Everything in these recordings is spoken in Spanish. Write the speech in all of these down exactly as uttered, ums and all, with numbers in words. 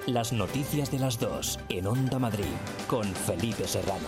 Las noticias de las dos en Onda Madrid con Felipe Serrano.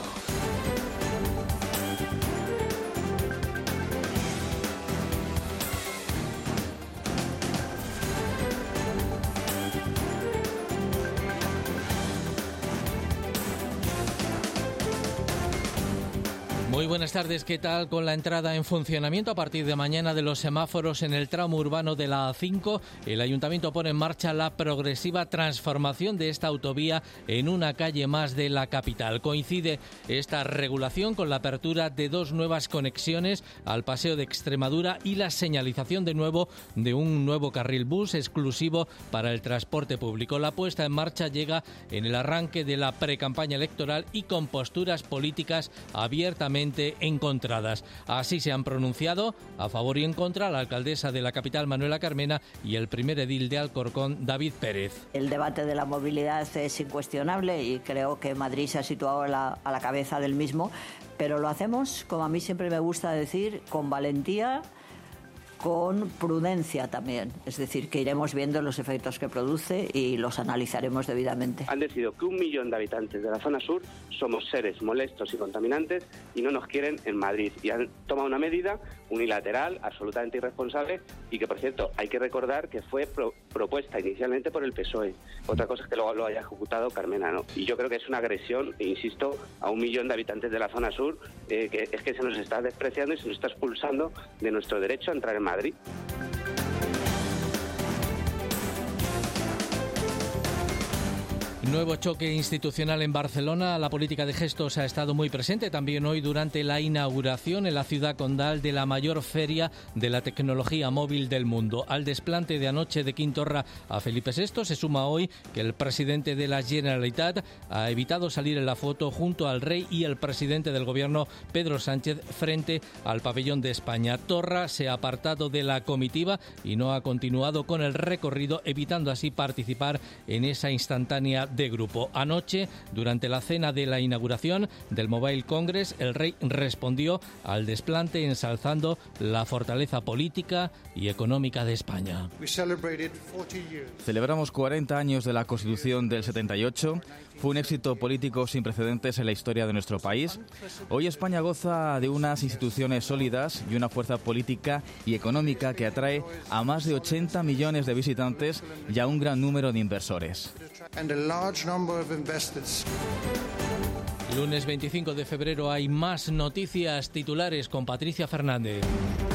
Muy buenas tardes, ¿qué tal? Con la entrada en funcionamiento a partir de mañana de los semáforos en el tramo urbano de la A cinco, el Ayuntamiento pone en marcha la progresiva transformación de esta autovía en una calle más de la capital. Coincide esta regulación con la apertura de dos nuevas conexiones al Paseo de Extremadura y la señalización de nuevo de un nuevo carril bus exclusivo para el transporte público. La puesta en marcha llega en el arranque de la precampaña electoral y con posturas políticas abiertamente encontradas. Así se han pronunciado a favor y en contra la alcaldesa de la capital, Manuela Carmena, y el primer edil de Alcorcón, David Pérez. El debate de la movilidad es incuestionable y creo que Madrid se ha situado a la, a la cabeza del mismo, pero lo hacemos, como a mí siempre me gusta decir, con valentía, con prudencia también, es decir, que iremos viendo los efectos que produce y los analizaremos debidamente. Han decidido que un millón de habitantes de la zona sur somos seres molestos y contaminantes y no nos quieren en Madrid, y han tomado una medida unilateral, absolutamente irresponsable, y que, por cierto, hay que recordar que fue pro- propuesta inicialmente por el P S O E. Otra cosa es que luego lo haya ejecutado Carmena, ¿no? Y yo creo que es una agresión, insisto, a un millón de habitantes de la zona sur, eh, que es que se nos está despreciando y se nos está expulsando de nuestro derecho a entrar en Madrid. Madrid. Nuevo choque institucional en Barcelona. La política de gestos ha estado muy presente también hoy durante la inauguración en la ciudad condal de la mayor feria de la tecnología móvil del mundo. Al desplante de anoche de Quim Torra a Felipe sexto se suma hoy que el presidente de la Generalitat ha evitado salir en la foto junto al rey y el presidente del gobierno, Pedro Sánchez, frente al pabellón de España. Torra se ha apartado de la comitiva y no ha continuado con el recorrido, evitando así participar en esa instantánea de grupo. Anoche, durante la cena de la inauguración del Mobile Congress, el rey respondió al desplante ensalzando la fortaleza política y económica de España. Celebramos cuarenta años de la Constitución del setenta y ocho. Fue un éxito político sin precedentes en la historia de nuestro país. Hoy España goza de unas instituciones sólidas y una fuerza política y económica que atrae a más de ochenta millones de visitantes y a un gran número de inversores. Lunes veinticinco de febrero hay más noticias titulares con Patricia Fernández.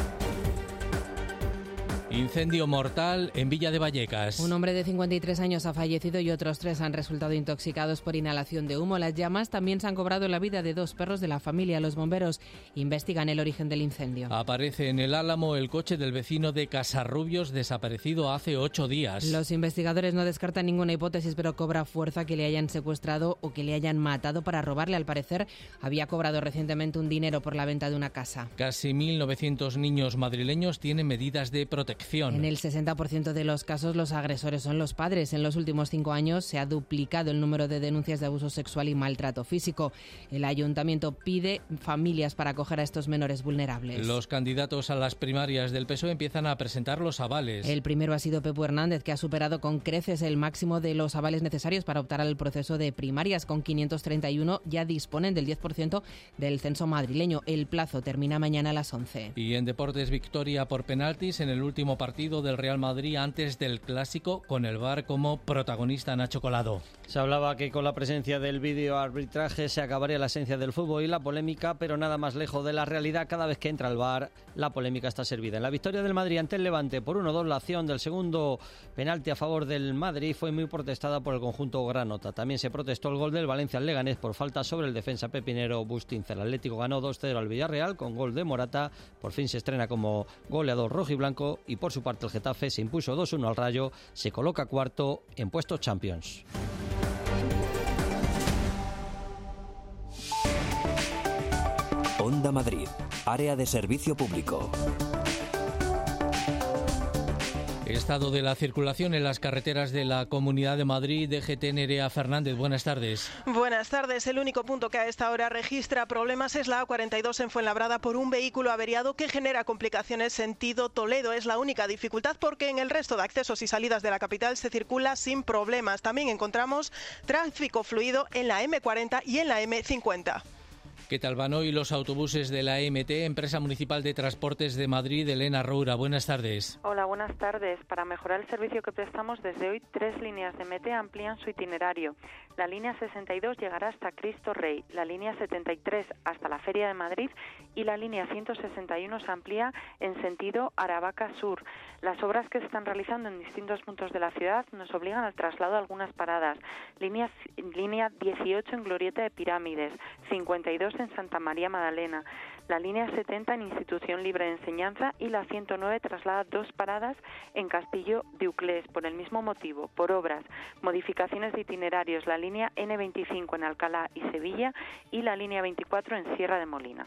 Incendio mortal en Villa de Vallecas. Un hombre de cincuenta y tres años ha fallecido y otros tres han resultado intoxicados por inhalación de humo. Las llamas también se han cobrado la vida de dos perros de la familia. Los bomberos investigan el origen del incendio. Aparece en el Álamo el coche del vecino de Casarrubios, desaparecido hace ocho días. Los investigadores no descartan ninguna hipótesis, pero cobra fuerza que le hayan secuestrado o que le hayan matado para robarle. Al parecer, había cobrado recientemente un dinero por la venta de una casa. Casi mil novecientos niños madrileños tienen medidas de protección. En el sesenta por ciento de los casos los agresores son los padres. En los últimos cinco años se ha duplicado el número de denuncias de abuso sexual y maltrato físico. El ayuntamiento pide familias para acoger a estos menores vulnerables. Los candidatos a las primarias del P S O E empiezan a presentar los avales. El primero ha sido Pepu Hernández, que ha superado con creces el máximo de los avales necesarios para optar al proceso de primarias. Con quinientos treinta y uno ya disponen del diez por ciento del censo madrileño. El plazo termina mañana a las once. Y en deportes, victoria por penaltis en el último partido del Real Madrid antes del Clásico, con el V A R como protagonista. Nacho Colado. Se hablaba que con la presencia del videoarbitraje se acabaría la esencia del fútbol y la polémica, pero nada más lejos de la realidad. Cada vez que entra el V A R, la polémica está servida. En la victoria del Madrid ante el Levante por uno dos, la acción del segundo penalti a favor del Madrid fue muy protestada por el conjunto granota. También se protestó el gol del Valencia al Leganés por falta sobre el defensa pepinero Bustinza. El Atlético ganó dos cero al Villarreal con gol de Morata. Por fin se estrena como goleador rojiblanco y por su parte el Getafe se impuso dos uno al Rayo. Se coloca cuarto en puestos Champions. Onda Madrid, área de servicio público. Estado de la circulación en las carreteras de la Comunidad de Madrid. D G T, Nerea Fernández, buenas tardes. Buenas tardes. El único punto que a esta hora registra problemas es la A cuarenta y dos en Fuenlabrada por un vehículo averiado que genera complicaciones sentido Toledo. Es la única dificultad porque en el resto de accesos y salidas de la capital se circula sin problemas. También encontramos tráfico fluido en la eme cuarenta y en la eme cincuenta. ¿Qué tal van hoy los autobuses de la E M T, Empresa Municipal de Transportes de Madrid? Elena Roura, buenas tardes. Hola, buenas tardes. Para mejorar el servicio que prestamos, desde hoy tres líneas de M T amplían su itinerario. La línea sesenta y dos llegará hasta Cristo Rey, la línea setenta y tres hasta la Feria de Madrid y la línea ciento sesenta y uno se amplía en sentido Aravaca Sur. Las obras que se están realizando en distintos puntos de la ciudad nos obligan al traslado a algunas paradas. Línea, línea dieciocho en Glorieta de Pirámides, cincuenta y dos en Santa María Magdalena, la línea setenta en Institución Libre de Enseñanza y la ciento nueve traslada dos paradas en Castillo de Uclés por el mismo motivo, por obras, modificaciones de itinerarios, la línea ene veinticinco en Alcalá y Sevilla y la línea veinticuatro en Sierra de Molina.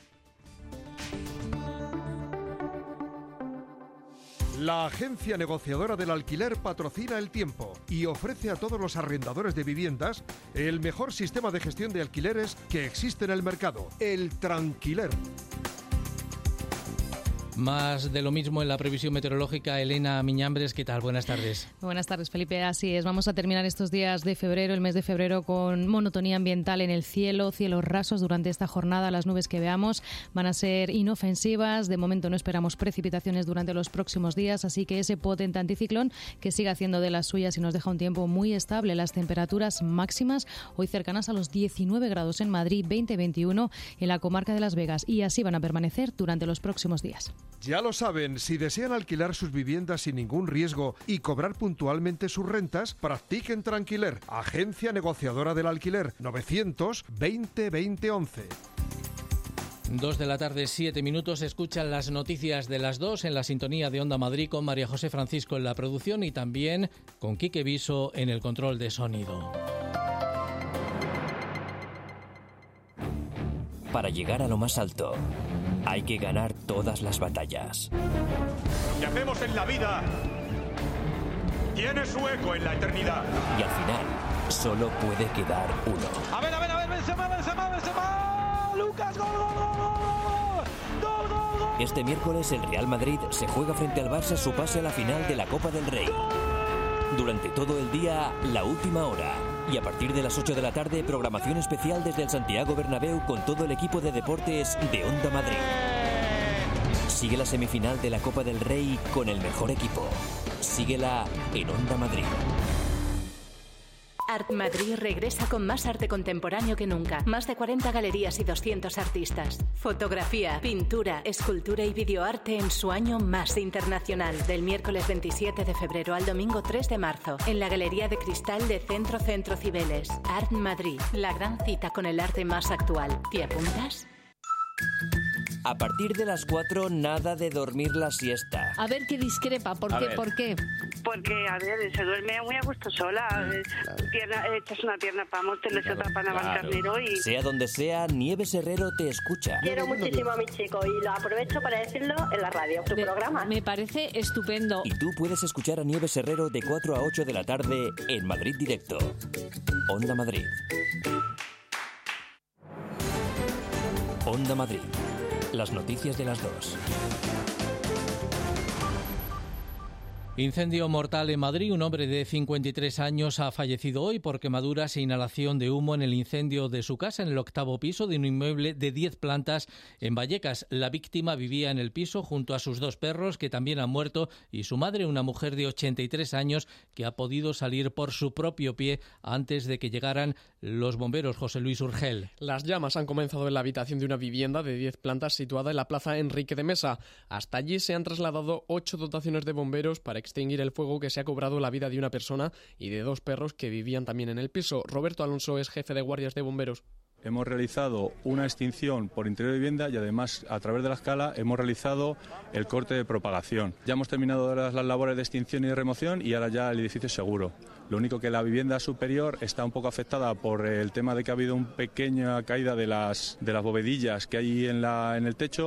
La agencia negociadora del alquiler patrocina El Tiempo y ofrece a todos los arrendadores de viviendas el mejor sistema de gestión de alquileres que existe en el mercado, el Tranquiler. Más de lo mismo en la previsión meteorológica. Elena Miñambres, ¿qué tal? Buenas tardes. Buenas tardes, Felipe. Así es, vamos a terminar estos días de febrero, el mes de febrero, con monotonía ambiental en el cielo, cielos rasos durante esta jornada. Las nubes que veamos van a ser inofensivas. De momento no esperamos precipitaciones durante los próximos días, así que ese potente anticiclón que sigue haciendo de las suyas y nos deja un tiempo muy estable. Las temperaturas máximas hoy cercanas a los diecinueve grados en Madrid, veinte veintiuno en la comarca de Las Vegas, y así van a permanecer durante los próximos días. Ya lo saben, si desean alquilar sus viviendas sin ningún riesgo y cobrar puntualmente sus rentas, practiquen Tranquiler, agencia negociadora del alquiler, novecientos veinte veinte once. Dos de la tarde, siete minutos. Escuchan las noticias de las dos en la sintonía de Onda Madrid con María José Francisco en la producción y también con Quique Viso en el control de sonido. Para llegar a lo más alto, hay que ganar todas las batallas. Lo que hacemos en la vida tiene su eco en la eternidad. Y al final, solo puede quedar uno. A ver, a ver, a ver, Benzema, Benzema, Benzema. Lucas, gol, gol, gol, gol, gol, gol, gol. Este miércoles el Real Madrid se juega frente al Barça su pase a la final de la Copa del Rey. Durante todo el día, la última hora. Y a partir de las ocho de la tarde, programación especial desde el Santiago Bernabéu con todo el equipo de deportes de Onda Madrid. Sigue la semifinal de la Copa del Rey con el mejor equipo. Síguela en Onda Madrid. Art Madrid regresa con más arte contemporáneo que nunca. Más de cuarenta galerías y doscientos artistas. Fotografía, pintura, escultura y videoarte en su año más internacional. Del miércoles veintisiete de febrero al domingo tres de marzo. En la Galería de Cristal de Centro Centro Cibeles. Art Madrid. La gran cita con el arte más actual. ¿Te apuntas? A partir de las cuatro, nada de dormir la siesta. A ver qué discrepa. ¿Por A qué? ver. ¿Por qué? Porque, a ver, se duerme muy a gusto sola. Claro. Pierna, echas una pierna para Monteles y otra para Navalcarnero y... Sea donde sea, Nieves Herrero te escucha. Quiero muchísimo a mi chico y lo aprovecho para decirlo en la radio, tu De, programa. Me parece estupendo. Y tú puedes escuchar a Nieves Herrero de cuatro a ocho de la tarde en Madrid Directo. Onda Madrid. Onda Madrid. Las noticias de las dos. Incendio mortal en Madrid. Un hombre de cincuenta y tres años ha fallecido hoy por quemaduras e inhalación de humo en el incendio de su casa en el octavo piso de un inmueble de diez plantas en Vallecas. La víctima vivía en el piso junto a sus dos perros, que también han muerto, y su madre, una mujer de ochenta y tres años, que ha podido salir por su propio pie antes de que llegaran los bomberos. José Luis Urgel. Las llamas han comenzado en la habitación de una vivienda de diez plantas situada en la plaza Enrique de Mesa. Hasta allí se han trasladado ocho dotaciones de bomberos para extinguir el fuego que se ha cobrado la vida de una persona y de dos perros que vivían también en el piso. Roberto Alonso es jefe de guardias de bomberos. Hemos realizado una extinción por interior de vivienda y además a través de la escala hemos realizado el corte de propagación. Ya hemos terminado las, las labores de extinción y de remoción y ahora ya el edificio es seguro. Lo único que la vivienda superior está un poco afectada por el tema de que ha habido una pequeña caída de las, de las bovedillas que hay en, la, en el techo.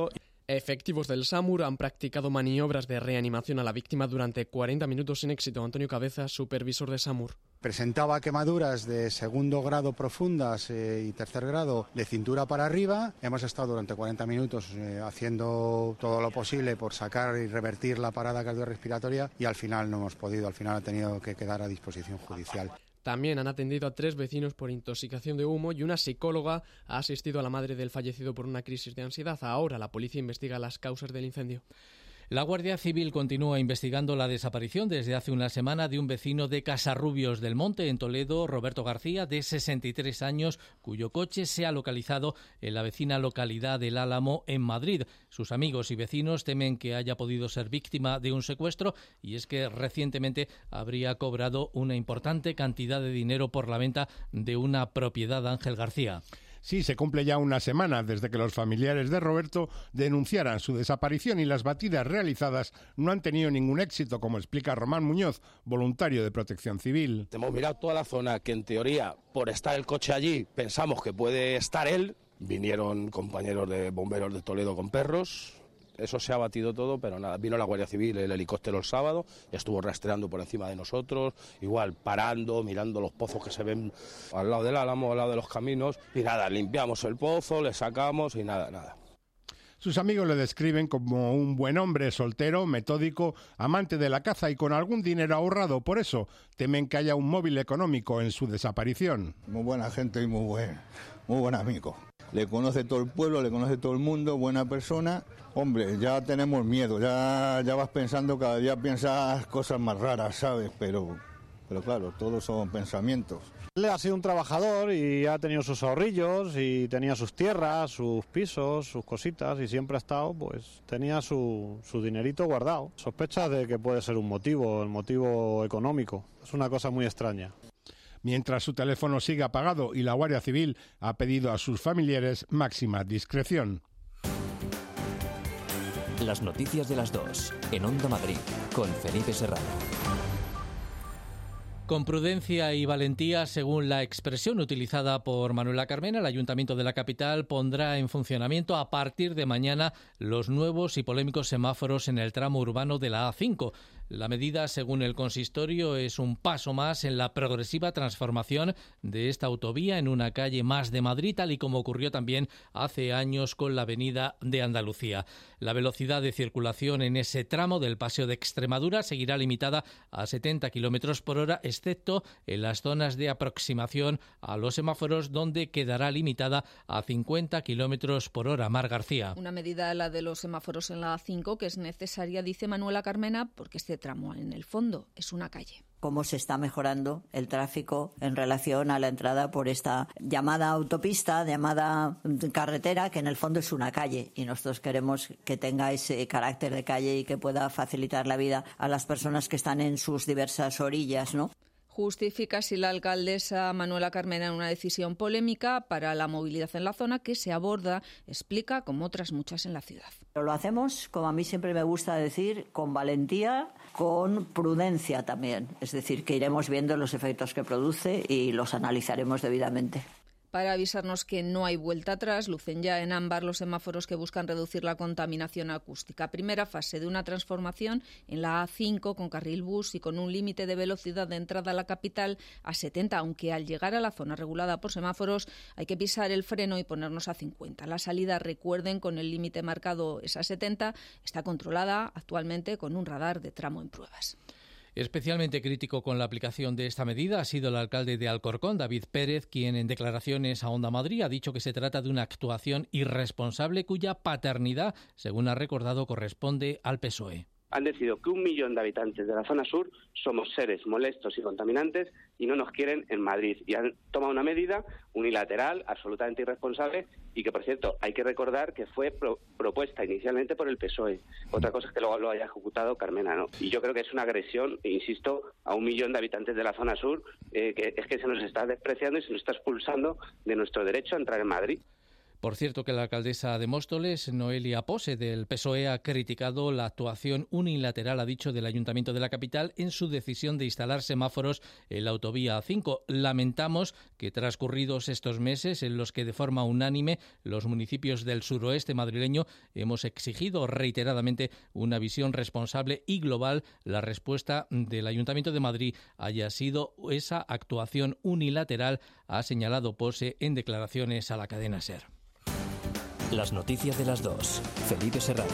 Efectivos del SAMUR han practicado maniobras de reanimación a la víctima durante cuarenta minutos sin éxito. Antonio Cabeza, supervisor de SAMUR. Presentaba quemaduras de segundo grado profundas eh, y tercer grado de cintura para arriba. Hemos estado durante cuarenta minutos eh, haciendo todo lo posible por sacar y revertir la parada cardiorrespiratoria y al final no hemos podido, al final ha tenido que quedar a disposición judicial. También han atendido a tres vecinos por intoxicación de humo y una psicóloga ha asistido a la madre del fallecido por una crisis de ansiedad. Ahora la policía investiga las causas del incendio. La Guardia Civil continúa investigando la desaparición desde hace una semana de un vecino de Casarrubios del Monte, en Toledo, Roberto García, de sesenta y tres años, cuyo coche se ha localizado en la vecina localidad del Álamo, en Madrid. Sus amigos y vecinos temen que haya podido ser víctima de un secuestro, y es que recientemente habría cobrado una importante cantidad de dinero por la venta de una propiedad de Ángel García. Sí, se cumple ya una semana desde que los familiares de Roberto denunciaran su desaparición y las batidas realizadas no han tenido ningún éxito, como explica Román Muñoz, voluntario de Protección Civil. Hemos mirado toda la zona que en teoría, por estar el coche allí, pensamos que puede estar él. Vinieron compañeros de bomberos de Toledo con perros. Eso se ha batido todo, pero nada, vino la Guardia Civil, el helicóptero el sábado, estuvo rastreando por encima de nosotros, igual parando, mirando los pozos que se ven al lado del Álamo, al lado de los caminos, y nada, limpiamos el pozo, le sacamos y nada, nada. Sus amigos le describen como un buen hombre, soltero, metódico, amante de la caza y con algún dinero ahorrado. Por eso temen que haya un móvil económico en su desaparición. Muy buena gente y muy buen, muy buen amigo. Le conoce todo el pueblo, le conoce todo el mundo, buena persona. Hombre, ya tenemos miedo, ya, ya vas pensando, cada día piensas cosas más raras, ¿sabes? Pero, pero claro, todos son pensamientos. Él ha sido un trabajador y ha tenido sus ahorrillos y tenía sus tierras, sus pisos, sus cositas y siempre ha estado, pues tenía su, su dinerito guardado. Sospechas de que puede ser un motivo, el motivo económico. Es una cosa muy extraña. Mientras su teléfono sigue apagado y la Guardia Civil ha pedido a sus familiares máxima discreción. Las noticias de las dos, en Onda Madrid, con Felipe Serrano. Con prudencia y valentía, según la expresión utilizada por Manuela Carmena, el Ayuntamiento de la capital pondrá en funcionamiento a partir de mañana los nuevos y polémicos semáforos en el tramo urbano de la A cinco. La medida, según el consistorio, es un paso más en la progresiva transformación de esta autovía en una calle más de Madrid, tal y como ocurrió también hace años con la Avenida de Andalucía. La velocidad de circulación en ese tramo del Paseo de Extremadura seguirá limitada a setenta kilómetros por hora, excepto en las zonas de aproximación a los semáforos, donde quedará limitada a cincuenta kilómetros por hora. Mar García. Una medida, la de los semáforos en la A cinco, que es necesaria, dice Manuela Carmena, porque este tramo en el fondo es una calle. Cómo se está mejorando el tráfico en relación a la entrada por esta llamada autopista, llamada carretera, que en el fondo es una calle, y nosotros queremos que tenga ese carácter de calle y que pueda facilitar la vida a las personas que están en sus diversas orillas, ¿no? Justifica así la alcaldesa Manuela Carmena una decisión polémica para la movilidad en la zona que se aborda, explica, como otras muchas en la ciudad. Lo hacemos, como a mí siempre me gusta decir, con valentía, con prudencia también. Es decir, que iremos viendo los efectos que produce y los analizaremos debidamente. Para avisarnos que no hay vuelta atrás, lucen ya en ámbar los semáforos que buscan reducir la contaminación acústica. Primera fase de una transformación en la A cinco con carril bus y con un límite de velocidad de entrada a la capital a setenta, aunque al llegar a la zona regulada por semáforos hay que pisar el freno y ponernos a cincuenta. La salida, recuerden, con el límite marcado es a setenta, está controlada actualmente con un radar de tramo en pruebas. Especialmente crítico con la aplicación de esta medida ha sido el alcalde de Alcorcón, David Pérez, quien en declaraciones a Onda Madrid ha dicho que se trata de una actuación irresponsable cuya paternidad, según ha recordado, corresponde al P S O E. Han decidido que un millón de habitantes de la zona sur somos seres molestos y contaminantes y no nos quieren en Madrid. Y han tomado una medida unilateral, absolutamente irresponsable, y que, por cierto, hay que recordar que fue pro- propuesta inicialmente por el P S O E. Otra cosa es que luego lo haya ejecutado Carmena, ¿no? Y yo creo que es una agresión, insisto, a un millón de habitantes de la zona sur, eh, que es que se nos está despreciando y se nos está expulsando de nuestro derecho a entrar en Madrid. Por cierto que la alcaldesa de Móstoles, Noelia Pose, del P S O E, ha criticado la actuación unilateral, ha dicho, del Ayuntamiento de la capital en su decisión de instalar semáforos en la autovía A cinco. Lamentamos que transcurridos estos meses en los que de forma unánime los municipios del suroeste madrileño hemos exigido reiteradamente una visión responsable y global, la respuesta del Ayuntamiento de Madrid haya sido esa actuación unilateral, ha señalado Pose en declaraciones a la cadena SER. Las noticias de las dos. Felipe Serrano.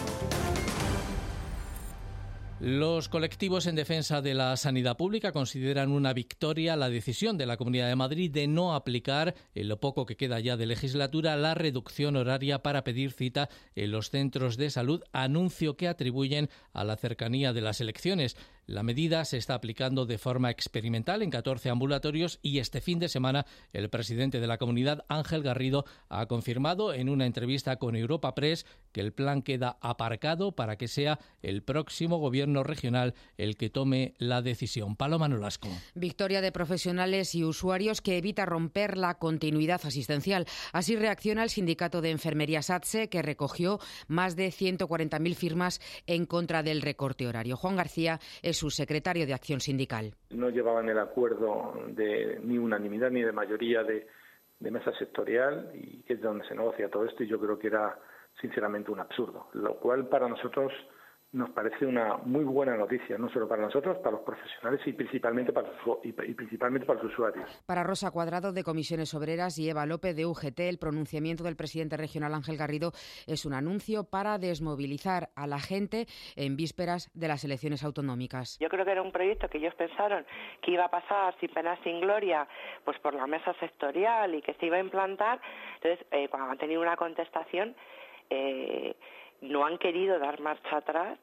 Los colectivos en defensa de la sanidad pública consideran una victoria la decisión de la Comunidad de Madrid de no aplicar, en lo poco que queda ya de legislatura, la reducción horaria para pedir cita en los centros de salud, anuncio que atribuyen a la cercanía de las elecciones. La medida se está aplicando de forma experimental en catorce ambulatorios y este fin de semana el presidente de la comunidad, Ángel Garrido, ha confirmado en una entrevista con Europa Press que el plan queda aparcado para que sea el próximo gobierno regional el que tome la decisión. Paloma Nolasco. Victoria de profesionales y usuarios que evita romper la continuidad asistencial. Así reacciona el sindicato de enfermería SATSE, que recogió más de ciento cuarenta mil firmas en contra del recorte horario. Juan García es su secretario de Acción Sindical. No llevaban el acuerdo de ni unanimidad ni de mayoría de, de mesa sectorial, y es donde se negocia todo esto, y yo creo que era sinceramente un absurdo, lo cual para nosotros nos parece una muy buena noticia, no solo para nosotros, para los profesionales y principalmente para los, y principalmente para los usuarios. Para Rosa Cuadrado, de Comisiones Obreras, y Eva López, de U G T, el pronunciamiento del presidente regional Ángel Garrido es un anuncio para desmovilizar a la gente en vísperas de las elecciones autonómicas. Yo creo que era un proyecto que ellos pensaron que iba a pasar sin pena sin gloria, pues por la mesa sectorial, y que se iba a implantar. Entonces, eh, cuando han tenido una contestación, eh, no han querido dar marcha atrás,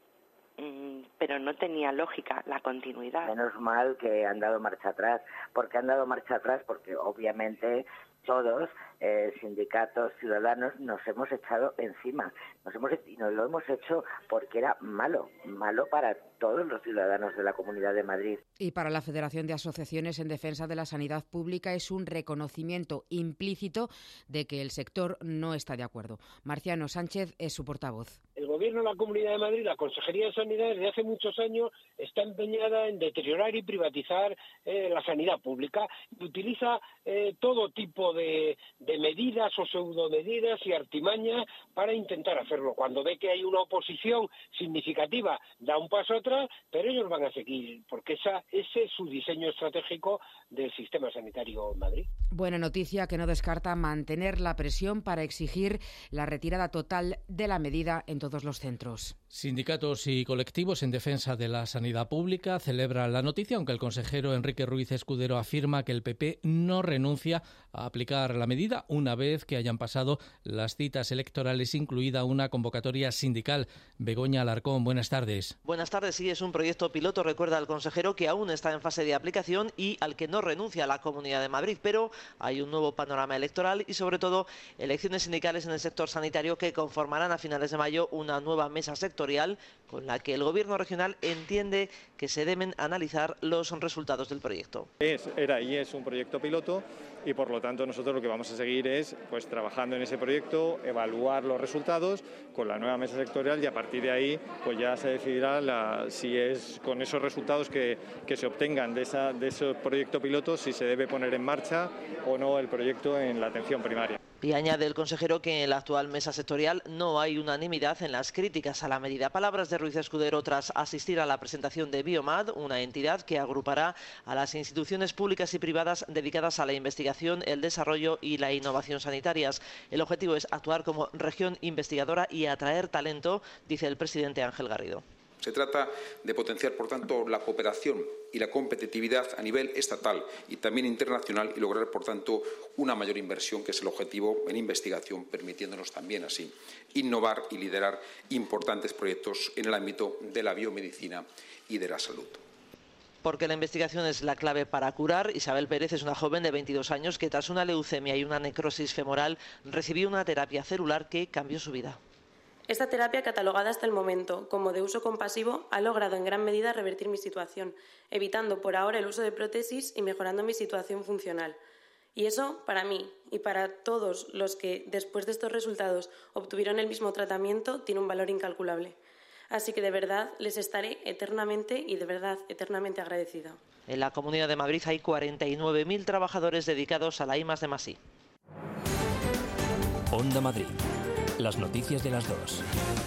pero no tenía lógica la continuidad. Menos mal que han dado marcha atrás. ¿Por qué han dado marcha atrás? Porque obviamente todos, eh, sindicatos, ciudadanos, nos hemos echado encima. Nos hemos y nos lo hemos hecho porque era malo, malo para todos los ciudadanos de la Comunidad de Madrid. Y para la Federación de Asociaciones en Defensa de la Sanidad Pública es un reconocimiento implícito de que el sector no está de acuerdo. Marciano Sánchez es su portavoz. El Gobierno de la Comunidad de Madrid, la Consejería de Sanidad, desde hace muchos años está empeñada en deteriorar y privatizar eh, la sanidad pública, y utiliza eh, todo tipo de, de medidas o pseudomedidas y artimañas para intentar hacerlo. Cuando ve que hay una oposición significativa, da un paso atrás, pero ellos van a seguir, porque esa, ese es su diseño estratégico del sistema sanitario en Madrid. Buena noticia que no descarta mantener la presión para exigir la retirada total de la medida en todos los centros. Sindicatos y colectivos en defensa de la sanidad pública celebran la noticia, aunque el consejero Enrique Ruiz Escudero afirma que el P P no renuncia a aplicar la medida una vez que hayan pasado las citas electorales, incluida una convocatoria sindical. Begoña Alarcón, buenas tardes. Buenas tardes. Sí, es un proyecto piloto, recuerda el consejero, que aún está en fase de aplicación y al que no renuncia la Comunidad de Madrid, pero hay un nuevo panorama electoral y sobre todo elecciones sindicales en el sector sanitario que conformarán a finales de mayo una nueva mesa sectorial con la que el Gobierno regional entiende que se deben analizar los resultados del proyecto. Es, era y es un proyecto piloto y por lo tanto nosotros lo que vamos a seguir es pues trabajando en ese proyecto, evaluar los resultados con la nueva mesa sectorial y a partir de ahí pues ya se decidirá la, si es con esos resultados que, que se obtengan de, esa, de esos proyectos pilotos si se debe poner en marcha o no el proyecto en la atención primaria. Y añade el consejero que en la actual mesa sectorial no hay unanimidad en las críticas a la medida. Palabras de Ruiz Escudero tras asistir a la presentación de Biomad, una entidad que agrupará a las instituciones públicas y privadas dedicadas a la investigación, el desarrollo y la innovación sanitarias. El objetivo es actuar como región investigadora y atraer talento, dice el presidente Ángel Garrido. Se trata de potenciar, por tanto, la cooperación y la competitividad a nivel estatal y también internacional y lograr, por tanto, una mayor inversión, que es el objetivo en investigación, permitiéndonos también así innovar y liderar importantes proyectos en el ámbito de la biomedicina y de la salud. Porque la investigación es la clave para curar. Isabel Pérez es una joven de veintidós años que tras una leucemia y una necrosis femoral recibió una terapia celular que cambió su vida. Esta terapia, catalogada hasta el momento como de uso compasivo, ha logrado en gran medida revertir mi situación, evitando por ahora el uso de prótesis y mejorando mi situación funcional. Y eso, para mí y para todos los que después de estos resultados obtuvieron el mismo tratamiento, tiene un valor incalculable. Así que de verdad les estaré eternamente y de verdad eternamente agradecida. En la Comunidad de Madrid hay cuarenta y nueve mil trabajadores dedicados a la I más D más I. Onda Madrid. Las noticias de las dos.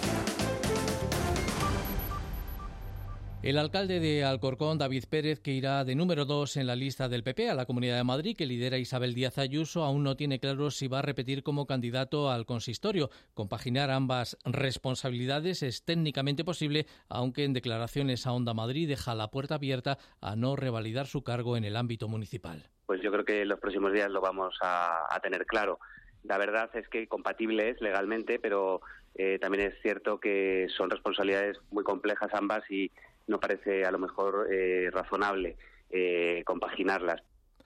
El alcalde de Alcorcón, David Pérez, que irá de número dos en la lista del P P a la Comunidad de Madrid, que lidera Isabel Díaz Ayuso, aún no tiene claro si va a repetir como candidato al consistorio. Compaginar ambas responsabilidades es técnicamente posible, aunque en declaraciones a Onda Madrid deja la puerta abierta a no revalidar su cargo en el ámbito municipal. Pues yo creo que en los próximos días lo vamos a, a tener claro. La verdad es que compatible es legalmente, pero eh, también es cierto que son responsabilidades muy complejas ambas y no parece a lo mejor eh, razonable eh, compaginarlas.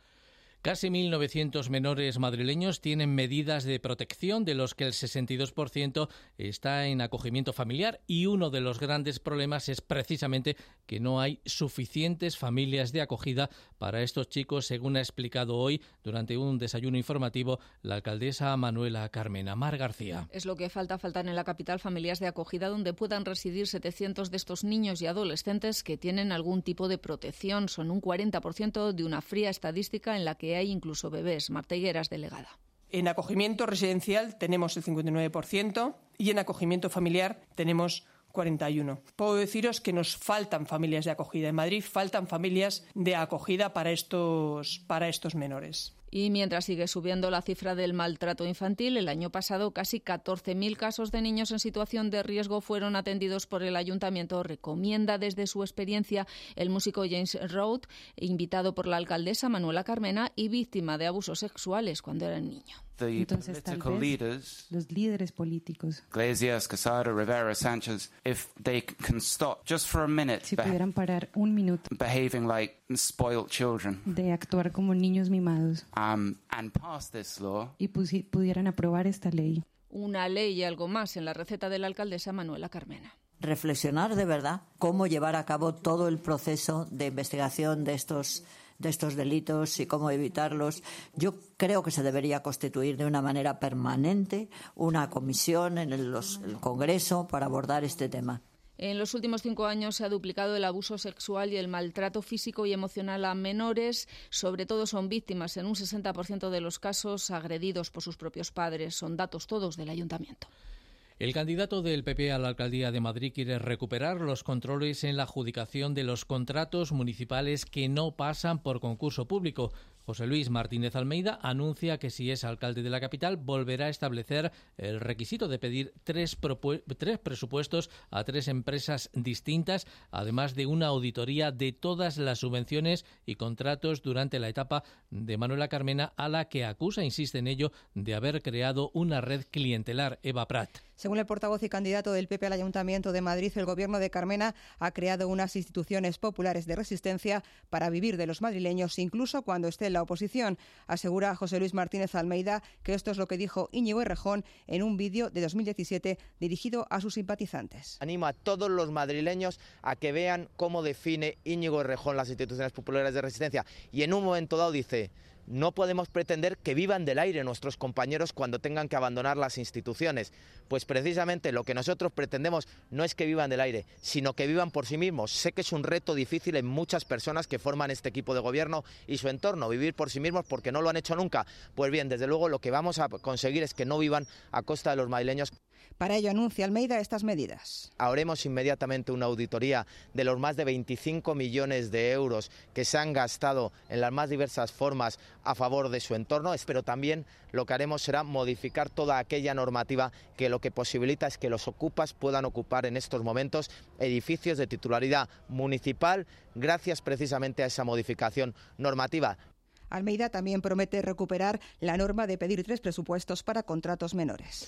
Casi mil novecientos menores madrileños tienen medidas de protección, de los que el sesenta y dos por ciento está en acogimiento familiar, y uno de los grandes problemas es precisamente que no hay suficientes familias de acogida para estos chicos, según ha explicado hoy durante un desayuno informativo la alcaldesa Manuela Carmena. Mar García. Es lo que falta, faltan en la capital familias de acogida donde puedan residir setecientos de estos niños y adolescentes que tienen algún tipo de protección. Son un cuarenta por ciento de una fría estadística en la que hay incluso bebés. Marta Higueras, delegada. En acogimiento residencial tenemos el cincuenta y nueve por ciento y en acogimiento familiar tenemos cuarenta y uno por ciento. Puedo deciros que nos faltan familias de acogida. En Madrid faltan familias de acogida para estos, para estos menores. Y mientras sigue subiendo la cifra del maltrato infantil, el año pasado casi catorce mil casos de niños en situación de riesgo fueron atendidos por el ayuntamiento. Recomienda desde su experiencia el músico James Road, invitado por la alcaldesa Manuela Carmena y víctima de abusos sexuales cuando era niño. Entonces, tal vez, los líderes políticos, Iglesias, Casado, Rivera, Sánchez, if they can stop just for a minute, si pudieran parar un minuto, behaving like spoiled children, de actuar como niños mimados, um, and pass this law, y pudieran aprobar esta ley. Una ley y algo más en la receta de la alcaldesa Manuela Carmena. Reflexionar de verdad cómo llevar a cabo todo el proceso de investigación de estos de estos delitos y cómo evitarlos. Yo creo que se debería constituir de una manera permanente una comisión en el, los, el Congreso para abordar este tema. En los últimos cinco años se ha duplicado el abuso sexual y el maltrato físico y emocional a menores. Sobre todo son víctimas en un sesenta por ciento de los casos agredidos por sus propios padres. Son datos todos del ayuntamiento. El candidato del P P a la alcaldía de Madrid quiere recuperar los controles en la adjudicación de los contratos municipales que no pasan por concurso público. José Luis Martínez Almeida anuncia que si es alcalde de la capital volverá a establecer el requisito de pedir tres, tres presupuestos a tres empresas distintas, además de una auditoría de todas las subvenciones y contratos durante la etapa de Manuela Carmena, a la que acusa, insiste en ello, de haber creado una red clientelar. Eva Prat. Según el portavoz y candidato del P P al Ayuntamiento de Madrid, el gobierno de Carmena ha creado unas instituciones populares de resistencia para vivir de los madrileños, incluso cuando esté en la oposición. Asegura José Luis Martínez Almeida que esto es lo que dijo Íñigo Errejón en un vídeo de dos mil diecisiete dirigido a sus simpatizantes. Animo a todos los madrileños a que vean cómo define Íñigo Errejón las instituciones populares de resistencia. Y en un momento dado dice: no podemos pretender que vivan del aire nuestros compañeros cuando tengan que abandonar las instituciones. Pues precisamente lo que nosotros pretendemos no es que vivan del aire, sino que vivan por sí mismos. Sé que es un reto difícil en muchas personas que forman este equipo de gobierno y su entorno, vivir por sí mismos porque no lo han hecho nunca. Pues bien, desde luego lo que vamos a conseguir es que no vivan a costa de los madrileños. Para ello anuncia Almeida estas medidas. Haremos inmediatamente una auditoría de los más de veinticinco millones de euros que se han gastado en las más diversas formas a favor de su entorno, pero también lo que haremos será modificar toda aquella normativa que lo que posibilita es que los ocupas puedan ocupar en estos momentos edificios de titularidad municipal, gracias precisamente a esa modificación normativa. Almeida también promete recuperar la norma de pedir tres presupuestos para contratos menores.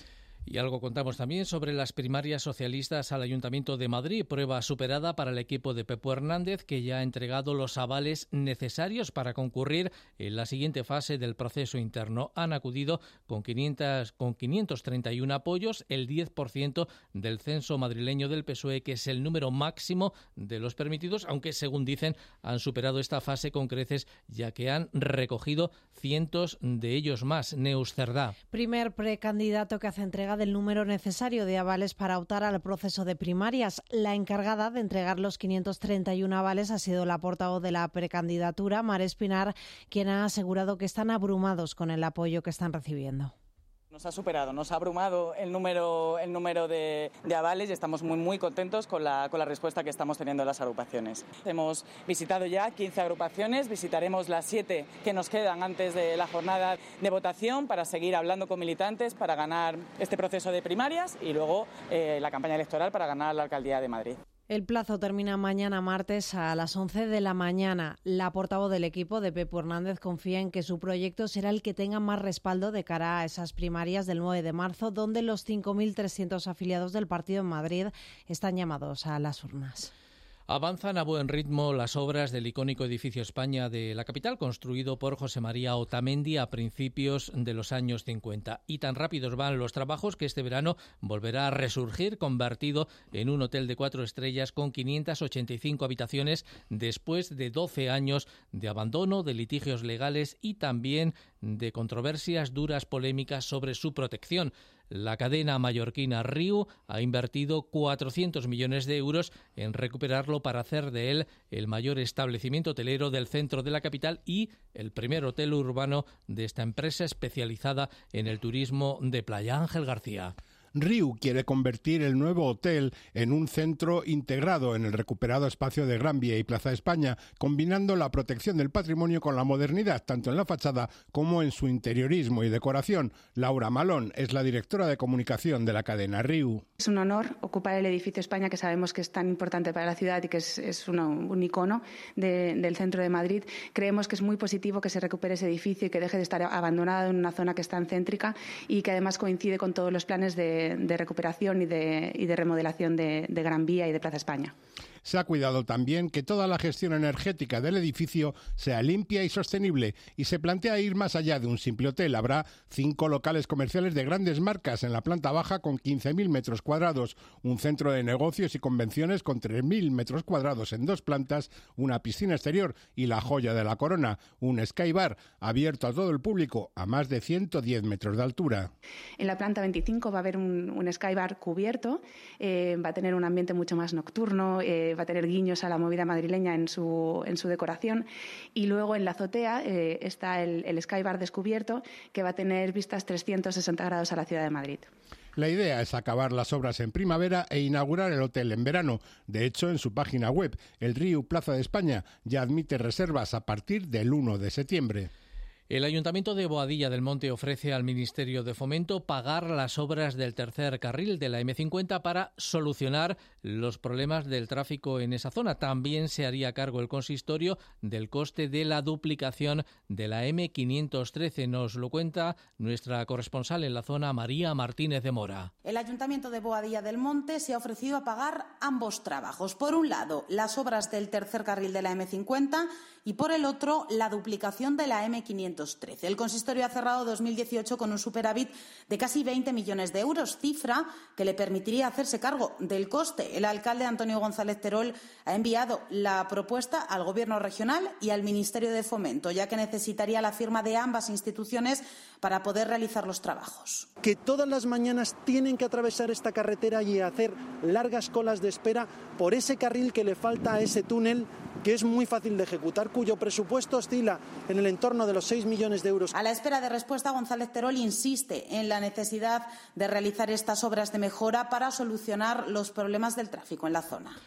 Y algo contamos también sobre las primarias socialistas al Ayuntamiento de Madrid, prueba superada para el equipo de Pepo Hernández, que ya ha entregado los avales necesarios para concurrir en la siguiente fase del proceso interno. Han acudido con, quinientos, con quinientos treinta y uno apoyos, el diez por ciento del censo madrileño del P S O E, que es el número máximo de los permitidos, aunque según dicen han superado esta fase con creces, ya que han recogido cientos de ellos más. Neus Cerdá. Primer precandidato que hace entrega del número necesario de avales para optar al proceso de primarias. La encargada de entregar los quinientos treinta y uno avales ha sido la portavoz de la precandidatura, Mar Espinar, quien ha asegurado que están abrumados con el apoyo que están recibiendo. Nos ha superado, nos ha abrumado el número, el número de, de avales y estamos muy, muy contentos con la, con la respuesta que estamos teniendo en las agrupaciones. Hemos visitado ya quince agrupaciones, visitaremos las siete que nos quedan antes de la jornada de votación para seguir hablando con militantes, para ganar este proceso de primarias y luego eh, la campaña electoral para ganar la alcaldía de Madrid. El plazo termina mañana martes a las once de la mañana. La portavoz del equipo de Pepo Hernández confía en que su proyecto será el que tenga más respaldo de cara a esas primarias del nueve de marzo, donde los cinco mil trescientos afiliados del partido en Madrid están llamados a las urnas. Avanzan a buen ritmo las obras del icónico edificio España de la capital, construido por José María Otamendi a principios de los años cincuenta. Y tan rápidos van los trabajos que este verano volverá a resurgir, convertido en un hotel de cuatro estrellas con quinientas ochenta y cinco habitaciones después de doce años de abandono, de litigios legales y también de controversias duras polémicas sobre su protección. La cadena mallorquina Riu ha invertido cuatrocientos millones de euros en recuperarlo para hacer de él el mayor establecimiento hotelero del centro de la capital y el primer hotel urbano de esta empresa especializada en el turismo de playa. Ángel García. Riu quiere convertir el nuevo hotel en un centro integrado en el recuperado espacio de Gran Vía y Plaza España, combinando la protección del patrimonio con la modernidad, tanto en la fachada como en su interiorismo y decoración. Laura Malón es la directora de comunicación de la cadena Riu. Es un honor ocupar el edificio España, que sabemos que es tan importante para la ciudad y que es, es una, un icono de, del centro de Madrid. Creemos que es muy positivo que se recupere ese edificio y que deje de estar abandonado en una zona que es tan céntrica y que además coincide con todos los planes de de recuperación y de, y de remodelación de, de Gran Vía y de Plaza España. Se ha cuidado también que toda la gestión energética del edificio sea limpia y sostenible y se plantea ir más allá de un simple hotel. Habrá cinco locales comerciales de grandes marcas en la planta baja con quince mil metros cuadrados, un centro de negocios y convenciones con tres mil metros cuadrados en dos plantas, una piscina exterior y la joya de la corona, un sky bar abierto a todo el público a más de ciento diez metros de altura. En la planta veinticinco va a haber un, un sky bar cubierto, eh, va a tener un ambiente mucho más nocturno, eh, va a tener guiños a la movida madrileña en su, en su decoración y luego en la azotea eh, está el, el Sky Bar descubierto, que va a tener vistas trescientos sesenta grados a la ciudad de Madrid. La idea es acabar las obras en primavera e inaugurar el hotel en verano. De hecho, en su página web, el Riu Plaza de España ya admite reservas a partir del uno de septiembre. El Ayuntamiento de Boadilla del Monte ofrece al Ministerio de Fomento pagar las obras del tercer carril de la eme cincuenta para solucionar los problemas del tráfico en esa zona. También se haría cargo el consistorio del coste de la duplicación de la eme quinientos trece. Nos lo cuenta nuestra corresponsal en la zona, María Martínez de Mora. El Ayuntamiento de Boadilla del Monte se ha ofrecido a pagar ambos trabajos. Por un lado, las obras del tercer carril de la eme cincuenta y por el otro, la duplicación de la eme quinientos trece. El consistorio ha cerrado dos mil dieciocho con un superávit de casi veinte millones de euros, cifra que le permitiría hacerse cargo del coste. El alcalde Antonio González Terol ha enviado la propuesta al Gobierno regional y al Ministerio de Fomento, ya que necesitaría la firma de ambas instituciones para poder realizar los trabajos. Que todas las mañanas tienen que atravesar esta carretera y hacer largas colas de espera por ese carril que le falta a ese túnel, que es muy fácil de ejecutar, cuyo presupuesto oscila en el entorno de los seis millones de euros. A la espera de respuesta, González Terol insiste en la necesidad de realizar estas obras de mejora para solucionar los problemas del tráfico en la zona.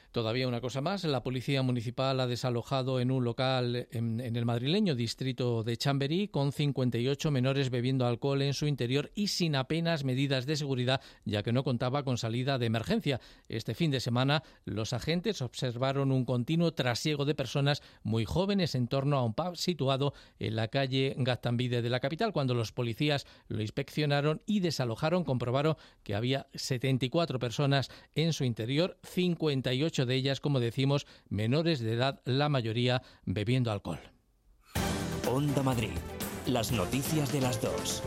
Todavía una cosa más, la Policía Municipal ha desalojado en un local en, en el madrileño distrito de Chamberí con cincuenta y ocho menores bebiendo alcohol en su interior y sin apenas medidas de seguridad, ya que no contaba con salida de emergencia. Este fin de semana los agentes observaron un continuo trasiego de personas muy jóvenes en torno a un pub situado en la calle Gaztambide de la capital. Cuando los policías lo inspeccionaron y desalojaron, comprobaron que había setenta y cuatro personas en su interior, cincuenta y ocho de ellas, como decimos, menores de edad, la mayoría bebiendo alcohol. Onda Madrid, las noticias de las dos.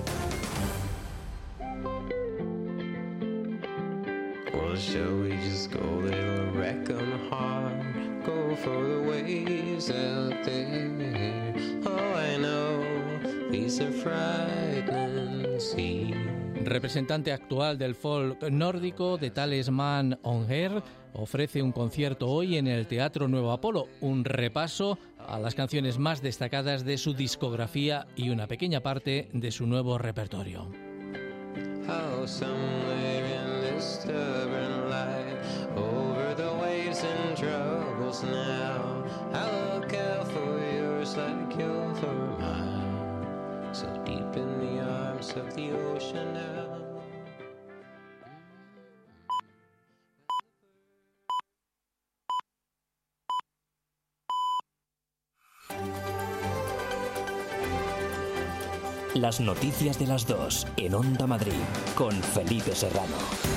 Well, shall we just go there, wreck 'em hard, go for the waves out there? Oh, I know, these are frightening seas. Representante actual del folk nórdico, de Talisman Onger, ofrece un concierto hoy en el Teatro Nuevo Apolo, un repaso a las canciones más destacadas de su discografía y una pequeña parte de su nuevo repertorio. How somewhere in this stubborn life, over the waves and troubles now, I'll look out for yours like you're for mine, so deep in the arms of the ocean now. Las noticias de las dos en Onda Madrid con Felipe Serrano.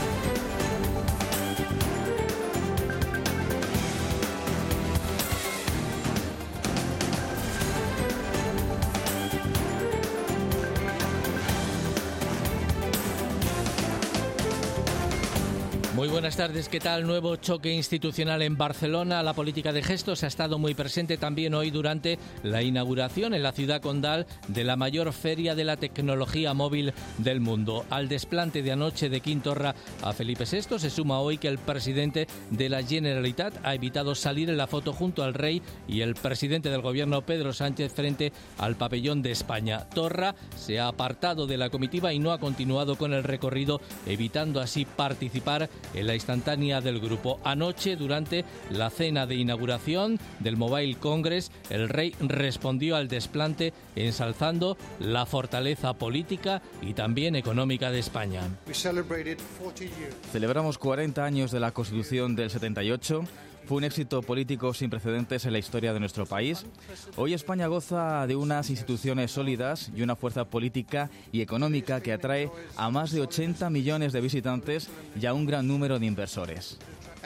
Muy buenas tardes, ¿qué tal? Nuevo choque institucional en Barcelona. La política de gestos ha estado muy presente también hoy durante la inauguración en la ciudad condal de la mayor feria de la tecnología móvil del mundo. Al desplante de anoche de Quim Torra a Felipe sexto se suma hoy que el presidente de la Generalitat ha evitado salir en la foto junto al rey y el presidente del gobierno, Pedro Sánchez, frente al pabellón de España. Torra se ha apartado de la comitiva y no ha continuado con el recorrido, evitando así participar en la instantánea del grupo. Anoche, durante la cena de inauguración del Mobile Congress, el rey respondió al desplante ensalzando la fortaleza política y también económica de España. Celebramos cuarenta años de la Constitución del setenta y ocho. Fue un éxito político sin precedentes en la historia de nuestro país. Hoy España goza de unas instituciones sólidas y una fuerza política y económica que atrae a más de ochenta millones de visitantes y a un gran número de inversores.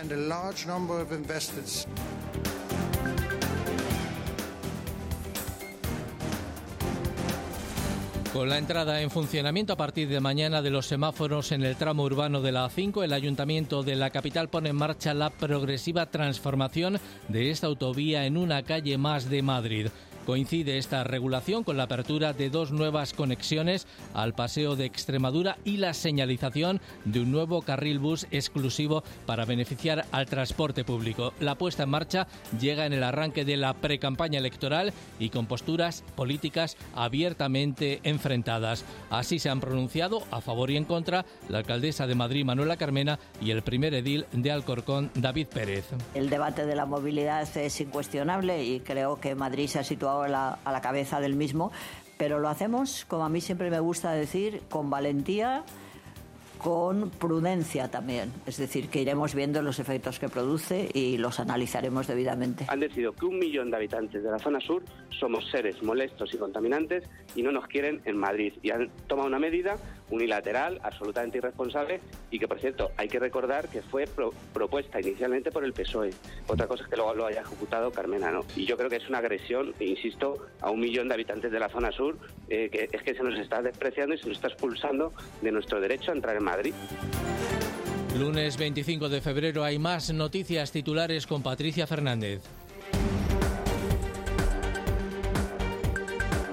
Con la entrada en funcionamiento a partir de mañana de los semáforos en el tramo urbano de la A cinco, el Ayuntamiento de la capital pone en marcha la progresiva transformación de esta autovía en una calle más de Madrid. Coincide esta regulación con la apertura de dos nuevas conexiones al Paseo de Extremadura y la señalización de un nuevo carril bus exclusivo para beneficiar al transporte público. La puesta en marcha llega en el arranque de la precampaña electoral y con posturas políticas abiertamente enfrentadas. Así se han pronunciado a favor y en contra la alcaldesa de Madrid, Manuela Carmena, y el primer edil de Alcorcón, David Pérez. El debate de la movilidad es incuestionable y creo que Madrid se ha situado a la, a la cabeza del mismo, pero lo hacemos, como a mí siempre me gusta decir, con valentía, con prudencia también. Es decir, que iremos viendo los efectos que produce y los analizaremos debidamente. Han decidido que un millón de habitantes de la zona sur somos seres molestos y contaminantes y no nos quieren en Madrid. Y han tomado una medida unilateral, absolutamente irresponsable y que, por cierto, hay que recordar que fue pro- propuesta inicialmente por el P S O E. Otra cosa es que luego lo haya ejecutado Carmena, ¿no? Y yo creo que es una agresión, insisto, a un millón de habitantes de la zona sur, eh, que es que se nos está despreciando y se nos está expulsando de nuestro derecho a entrar en Madrid. Lunes veinticinco de febrero hay más noticias titulares con Patricia Fernández.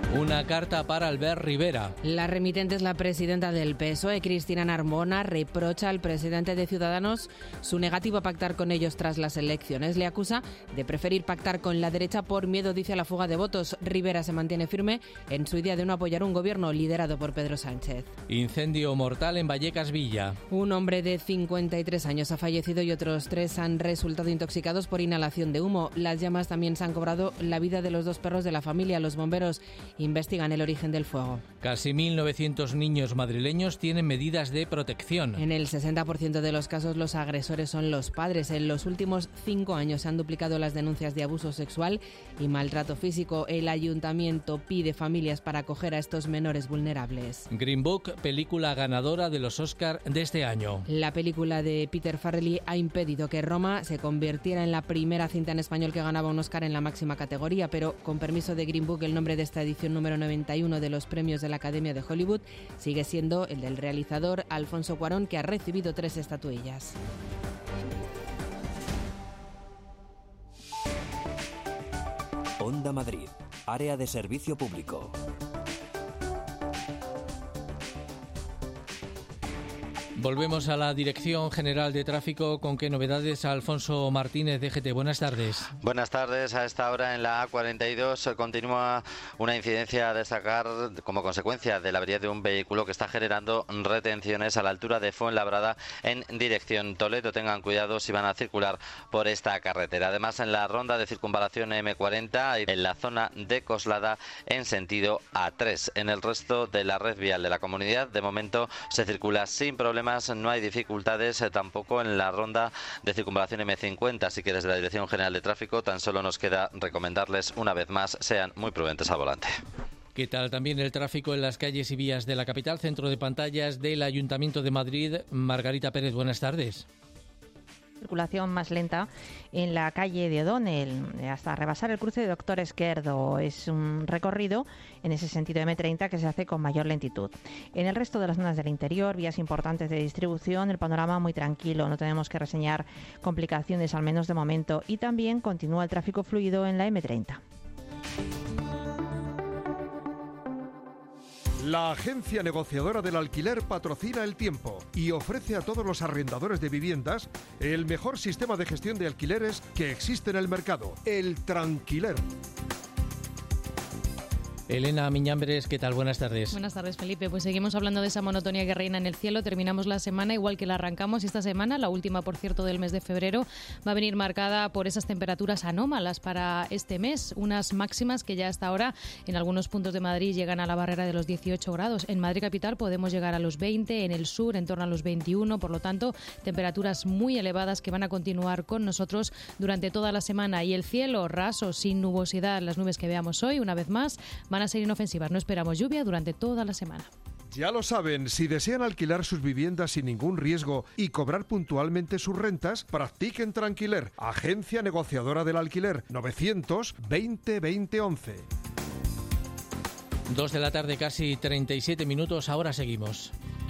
Una carta para Albert Rivera. La remitente es la presidenta del P S O E, Cristina Narbona, reprocha al presidente de Ciudadanos su negativa a pactar con ellos tras las elecciones. Le acusa de preferir pactar con la derecha por miedo, dice, a la fuga de votos. Rivera se mantiene firme en su idea de no apoyar un gobierno liderado por Pedro Sánchez. Incendio mortal en Vallecas Villa. Un hombre de cincuenta y tres años ha fallecido y otros tres han resultado intoxicados por inhalación de humo. Las llamas también se han cobrado la vida de los dos perros de la familia. Los bomberos investigan el origen del fuego. Casi mil novecientos niños madrileños tienen medidas de protección. En el sesenta por ciento de los casos los agresores son los padres. En los últimos cinco años se han duplicado las denuncias de abuso sexual y maltrato físico. El ayuntamiento pide familias para acoger a estos menores vulnerables. Green Book, película ganadora de los Oscar de este año. La película de Peter Farrelly ha impedido que Roma se convirtiera en la primera cinta en español que ganaba un Oscar en la máxima categoría, pero con permiso de Green Book, el nombre de esta edición número noventa y uno de los premios de la Academia de Hollywood sigue siendo el del realizador Alfonso Cuarón, que ha recibido tres estatuillas. Onda Madrid, área de servicio público. Volvemos a la Dirección General de Tráfico. ¿Con qué novedades? Alfonso Martínez, D G T. Buenas tardes. Buenas tardes. A esta hora en la A cuarenta y dos continúa una incidencia a destacar como consecuencia de la avería de un vehículo que está generando retenciones a la altura de Fuenlabrada en dirección Toledo. Tengan cuidado si van a circular por esta carretera. Además, en la ronda de circunvalación M cuarenta, en la zona de Coslada en sentido A tres. En el resto de la red vial de la comunidad, de momento se circula sin problemas. No hay dificultades eh, tampoco en la ronda de circunvalación M cincuenta, así que desde la Dirección General de Tráfico tan solo nos queda recomendarles una vez más, sean muy prudentes al volante. ¿Qué tal también el tráfico en las calles y vías de la capital? Centro de pantallas del Ayuntamiento de Madrid. Margarita Pérez, buenas tardes. Circulación más lenta en la calle de O'Donnell hasta rebasar el cruce de Doctor Esquerdo. Es un recorrido en ese sentido M treinta que se hace con mayor lentitud. En el resto de las zonas del interior, vías importantes de distribución, el panorama muy tranquilo. No tenemos que reseñar complicaciones, al menos de momento. Y también continúa el tráfico fluido en la M treinta. La agencia negociadora del alquiler patrocina El Tiempo y ofrece a todos los arrendadores de viviendas el mejor sistema de gestión de alquileres que existe en el mercado, el Tranquiler. Elena Miñambres, ¿qué tal? Buenas tardes. Buenas tardes, Felipe. Pues seguimos hablando de esa monotonía que reina en el cielo. Terminamos la semana igual que la arrancamos. Esta semana, la última, por cierto, del mes de febrero, va a venir marcada por esas temperaturas anómalas para este mes. Unas máximas que ya hasta ahora en algunos puntos de Madrid llegan a la barrera de los dieciocho grados. En Madrid capital podemos llegar a los veinte, en el sur en torno a los veintiuno. Por lo tanto, temperaturas muy elevadas que van a continuar con nosotros durante toda la semana. Y el cielo raso, sin nubosidad. Las nubes que veamos hoy, una vez más, van a ser inofensivas. No esperamos lluvia durante toda la semana. Ya lo saben, si desean alquilar sus viviendas sin ningún riesgo y cobrar puntualmente sus rentas, practiquen Tranquiler, agencia negociadora del alquiler, novecientos veinte veinte once. Dos de la tarde, casi treinta y siete minutos, ahora seguimos.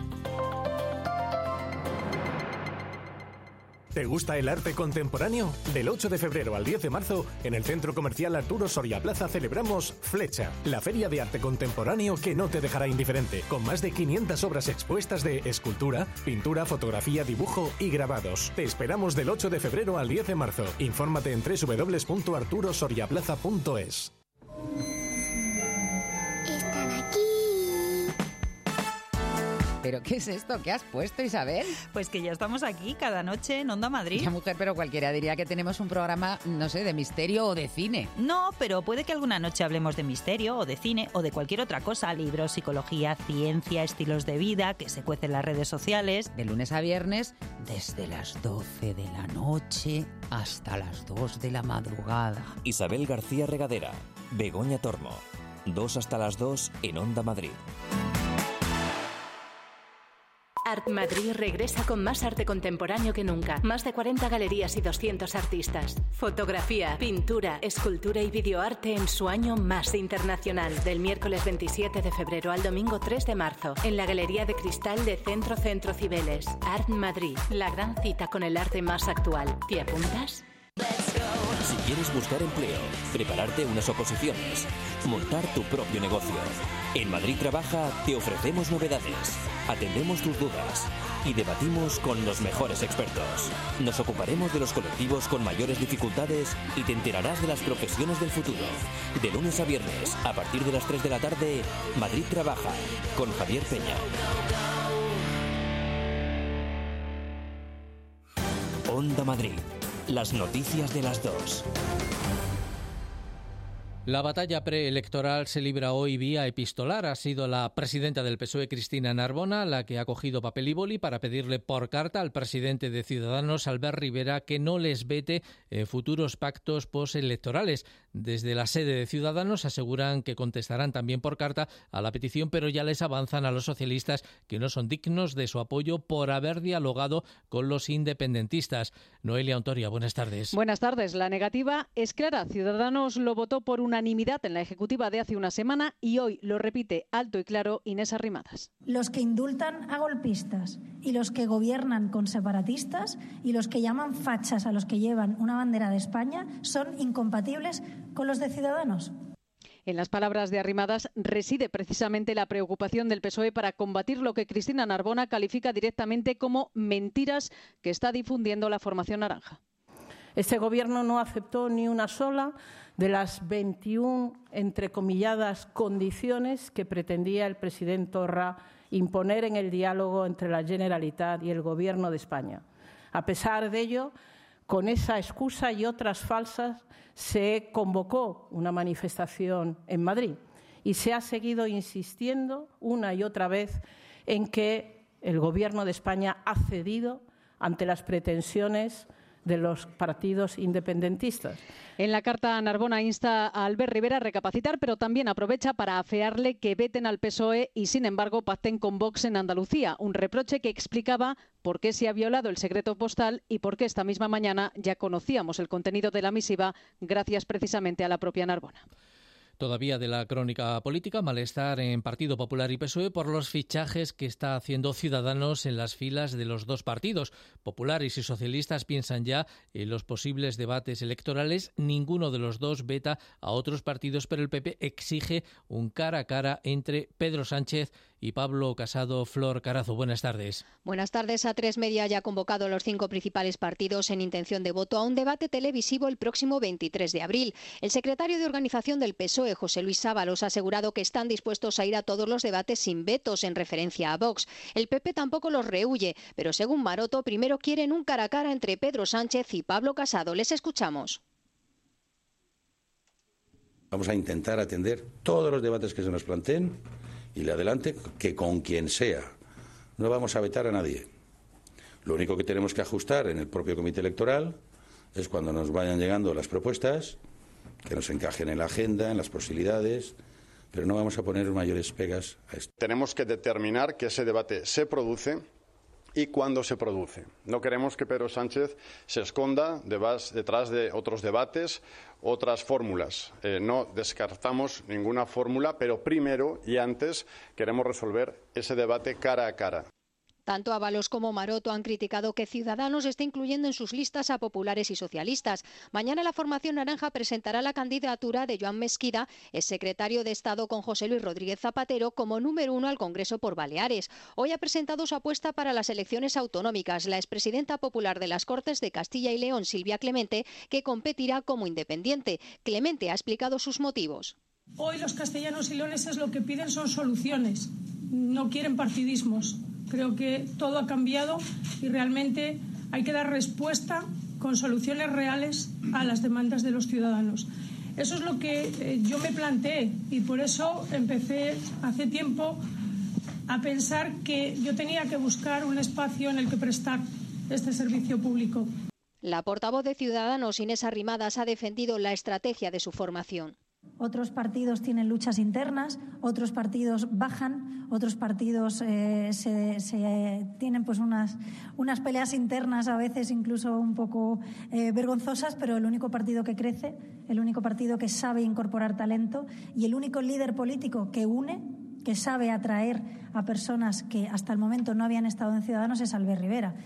¿Te gusta el arte contemporáneo? Del ocho de febrero al diez de marzo, en el Centro Comercial Arturo Soria Plaza celebramos Flecha, la feria de arte contemporáneo que no te dejará indiferente, con más de quinientas obras expuestas de escultura, pintura, fotografía, dibujo y grabados. Te esperamos del ocho de febrero al diez de marzo. Infórmate en doble u doble u doble u punto arturo soria plaza punto es. ¿Pero qué es esto? ¿Qué has puesto, Isabel? Pues que ya estamos aquí cada noche en Onda Madrid. Ya, mujer, pero cualquiera diría que tenemos un programa, no sé, de misterio o de cine. No, pero puede que alguna noche hablemos de misterio o de cine o de cualquier otra cosa. Libros, psicología, ciencia, estilos de vida, que se cuecen en las redes sociales. De lunes a viernes, desde las doce de la noche hasta las dos de la madrugada. Isabel García Regadera, Begoña Tormo. Dos hasta las dos en Onda Madrid. Art Madrid regresa con más arte contemporáneo que nunca. Más de cuarenta galerías y doscientos artistas. Fotografía, pintura, escultura y videoarte en su año más internacional. Del miércoles veintisiete de febrero al domingo tres de marzo. En la Galería de Cristal de Centro Centro Cibeles. Art Madrid, la gran cita con el arte más actual. ¿Te apuntas? Si quieres buscar empleo, prepararte unas oposiciones, montar tu propio negocio. En Madrid Trabaja te ofrecemos novedades, atendemos tus dudas y debatimos con los mejores expertos. Nos ocuparemos de los colectivos con mayores dificultades y te enterarás de las profesiones del futuro. De lunes a viernes, a partir de las tres de la tarde, Madrid Trabaja, con Javier Peña. Onda Madrid. Las noticias de las dos. La batalla preelectoral se libra hoy vía epistolar. Ha sido la presidenta del P S O E, Cristina Narbona, la que ha cogido papel y boli para pedirle por carta al presidente de Ciudadanos, Albert Rivera, que no les vete eh, futuros pactos postelectorales. Desde la sede de Ciudadanos aseguran que contestarán también por carta a la petición, pero ya les avanzan a los socialistas que no son dignos de su apoyo por haber dialogado con los independentistas. Noelia Ontoria, buenas tardes. Buenas tardes. La negativa es clara. Ciudadanos lo votó por unanimidad en la ejecutiva de hace una semana y hoy lo repite alto y claro Inés Arrimadas. Los que indultan a golpistas y los que gobiernan con separatistas y los que llaman fachas a los que llevan una bandera de España son incompatibles con los de Ciudadanos. En las palabras de Arrimadas reside precisamente la preocupación del P S O E para combatir lo que Cristina Narbona califica directamente como mentiras que está difundiendo la formación naranja. Este Gobierno no aceptó ni una sola de las veintiuna entrecomilladas condiciones que pretendía el presidente Torra imponer en el diálogo entre la Generalitat y el Gobierno de España. A pesar de ello, con esa excusa y otras falsas, se convocó una manifestación en Madrid y se ha seguido insistiendo una y otra vez en que el Gobierno de España ha cedido ante las pretensiones de los partidos independentistas. En la carta, Narbona insta a Albert Rivera a recapacitar, pero también aprovecha para afearle que veten al P S O E y, sin embargo, pacten con Vox en Andalucía, un reproche que explicaba por qué se ha violado el secreto postal y por qué esta misma mañana ya conocíamos el contenido de la misiva, gracias precisamente a la propia Narbona. Todavía de la crónica política, malestar en Partido Popular y P S O E por los fichajes que está haciendo Ciudadanos en las filas de los dos partidos. Populares y socialistas piensan ya en los posibles debates electorales. Ninguno de los dos veta a otros partidos, pero el P P exige un cara a cara entre Pedro Sánchez y Pablo Casado. Flor Carazo, buenas tardes. Buenas tardes. A tres Media ya ha convocado a los cinco principales partidos en intención de voto a un debate televisivo el próximo veintitrés de abril. El secretario de organización del P S O E, José Luis Sábalos, ha asegurado que están dispuestos a ir a todos los debates sin vetos en referencia a Vox. El P P tampoco los rehúye, pero según Maroto, primero quieren un cara a cara entre Pedro Sánchez y Pablo Casado. Les escuchamos. Vamos a intentar atender todos los debates que se nos planteen y le adelante que con quien sea. No vamos a vetar a nadie. Lo único que tenemos que ajustar en el propio comité electoral es cuando nos vayan llegando las propuestas, que nos encajen en la agenda, en las posibilidades, pero no vamos a poner mayores pegas a esto. Tenemos que determinar que ese debate se produce y cuándo se produce. No queremos que Pedro Sánchez se esconda detrás de otros debates, otras fórmulas. Eh, no descartamos ninguna fórmula, pero primero y antes queremos resolver ese debate cara a cara. Tanto Ábalos como Maroto han criticado que Ciudadanos esté incluyendo en sus listas a populares y socialistas. Mañana la formación naranja presentará la candidatura de Joan Mesquida, exsecretario de Estado con José Luis Rodríguez Zapatero, como número uno al Congreso por Baleares. Hoy ha presentado su apuesta para las elecciones autonómicas la expresidenta popular de las Cortes de Castilla y León, Silvia Clemente, que competirá como independiente. Clemente ha explicado sus motivos. Hoy los castellanos y leoneses lo que piden son soluciones, no quieren partidismos. Creo que todo ha cambiado y realmente hay que dar respuesta con soluciones reales a las demandas de los ciudadanos. Eso es lo que eh, yo me planteé y por eso empecé hace tiempo a pensar que yo tenía que buscar un espacio en el que prestar este servicio público. La portavoz de Ciudadanos, Inés Arrimadas, ha defendido la estrategia de su formación. Otros partidos tienen luchas internas, otros partidos bajan, otros partidos eh, se, se tienen pues unas, unas peleas internas a veces incluso un poco eh, vergonzosas, pero el único partido que crece, el único partido que sabe incorporar talento y el único líder político que une, que sabe atraer a personas que hasta el momento no habían estado en Ciudadanos es Albert Rivera.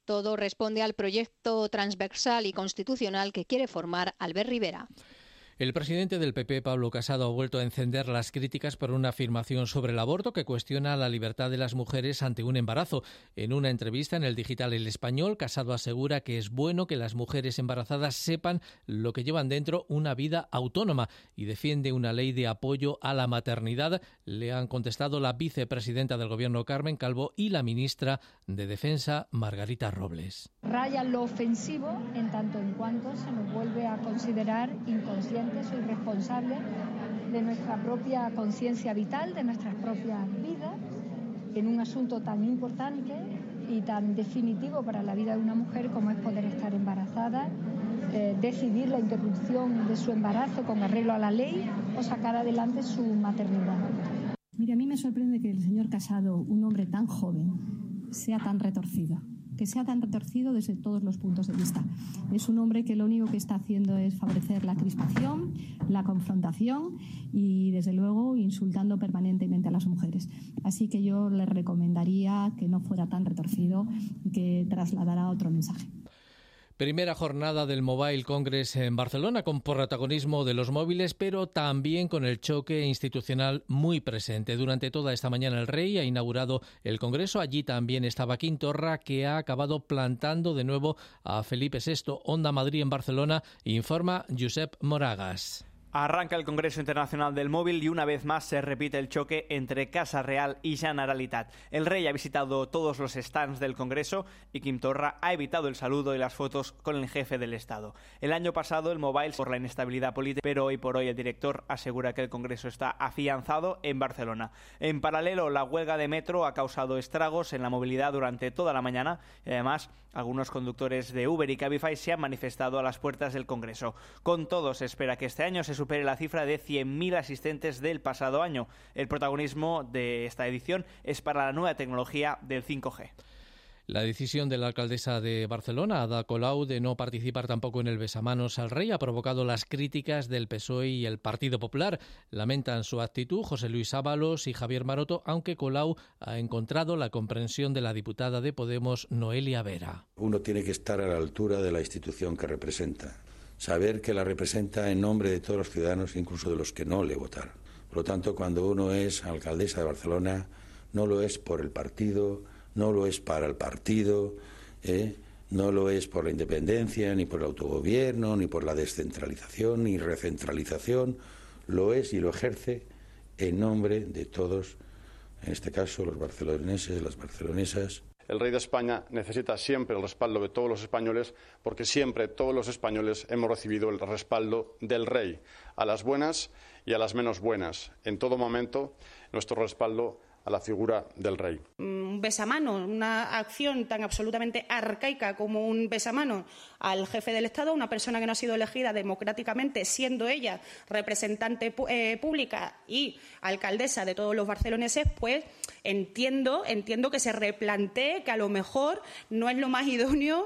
Todo responde al proyecto transversal y constitucional que quiere formar Albert Rivera. El presidente del P P, Pablo Casado, ha vuelto a encender las críticas por una afirmación sobre el aborto que cuestiona la libertad de las mujeres ante un embarazo. En una entrevista en el digital El Español, Casado asegura que es bueno que las mujeres embarazadas sepan lo que llevan dentro, una vida autónoma, y defiende una ley de apoyo a la maternidad. Le han contestado la vicepresidenta del Gobierno, Carmen Calvo, y la ministra de Defensa, Margarita Robles. Raya lo ofensivo en tanto en cuanto se nos vuelve a considerar inconscientes o irresponsables de nuestra propia conciencia vital, de nuestras propias vidas, en un asunto tan importante y tan definitivo para la vida de una mujer como es poder estar embarazada, eh, decidir la interrupción de su embarazo con arreglo a la ley o sacar adelante su maternidad. Mire, a mí me sorprende que el señor Casado, un hombre tan joven, sea tan retorcido. que sea tan retorcido desde todos los puntos de vista. Es un hombre que lo único que está haciendo es favorecer la crispación, la confrontación y, desde luego, insultando permanentemente a las mujeres. Así que yo le recomendaría que no fuera tan retorcido y que trasladara otro mensaje. Primera jornada del Mobile Congress en Barcelona, con protagonismo de los móviles, pero también con el choque institucional muy presente. Durante toda esta mañana el Rey ha inaugurado el Congreso. Allí también estaba Quim Torra, que ha acabado plantando de nuevo a Felipe sexto. Onda Madrid en Barcelona, informa Josep Moragas. Arranca el Congreso Internacional del Móvil y una vez más se repite el choque entre Casa Real y Generalitat. El Rey ha visitado todos los stands del Congreso y Quim Torra ha evitado el saludo y las fotos con el jefe del Estado. El año pasado el Mobile por la inestabilidad política, pero hoy por hoy el director asegura que el Congreso está afianzado en Barcelona. En paralelo, la huelga de Metro ha causado estragos en la movilidad durante toda la mañana y además algunos conductores de Uber y Cabify se han manifestado a las puertas del Congreso. Con todo, se espera que este año se supere la cifra de cien mil asistentes del pasado año. El protagonismo de esta edición es para la nueva tecnología del cinco G. La decisión de la alcaldesa de Barcelona, Ada Colau, de no participar tampoco en el besamanos al Rey ha provocado las críticas del P S O E y el Partido Popular. Lamentan su actitud José Luis Ábalos y Javier Maroto, aunque Colau ha encontrado la comprensión de la diputada de Podemos, Noelia Vera. Uno tiene que estar a la altura de la institución que representa, saber que la representa en nombre de todos los ciudadanos, incluso de los que no le votaron. Por lo tanto, cuando uno es alcaldesa de Barcelona, no lo es por el partido, no lo es para el partido, ¿eh? no lo es por la independencia, ni por el autogobierno, ni por la descentralización, ni recentralización, lo es y lo ejerce en nombre de todos, en este caso los barceloneses, las barcelonesas. El Rey de España necesita siempre el respaldo de todos los españoles, porque siempre todos los españoles hemos recibido el respaldo del Rey, a las buenas y a las menos buenas. En todo momento, nuestro respaldo a la figura del Rey. Un besamano, una acción tan absolutamente arcaica como un besamano al jefe del Estado, una persona que no ha sido elegida democráticamente, siendo ella representante eh, pública y alcaldesa de todos los barceloneses, pues entiendo, entiendo que se replantee que a lo mejor no es lo más idóneo.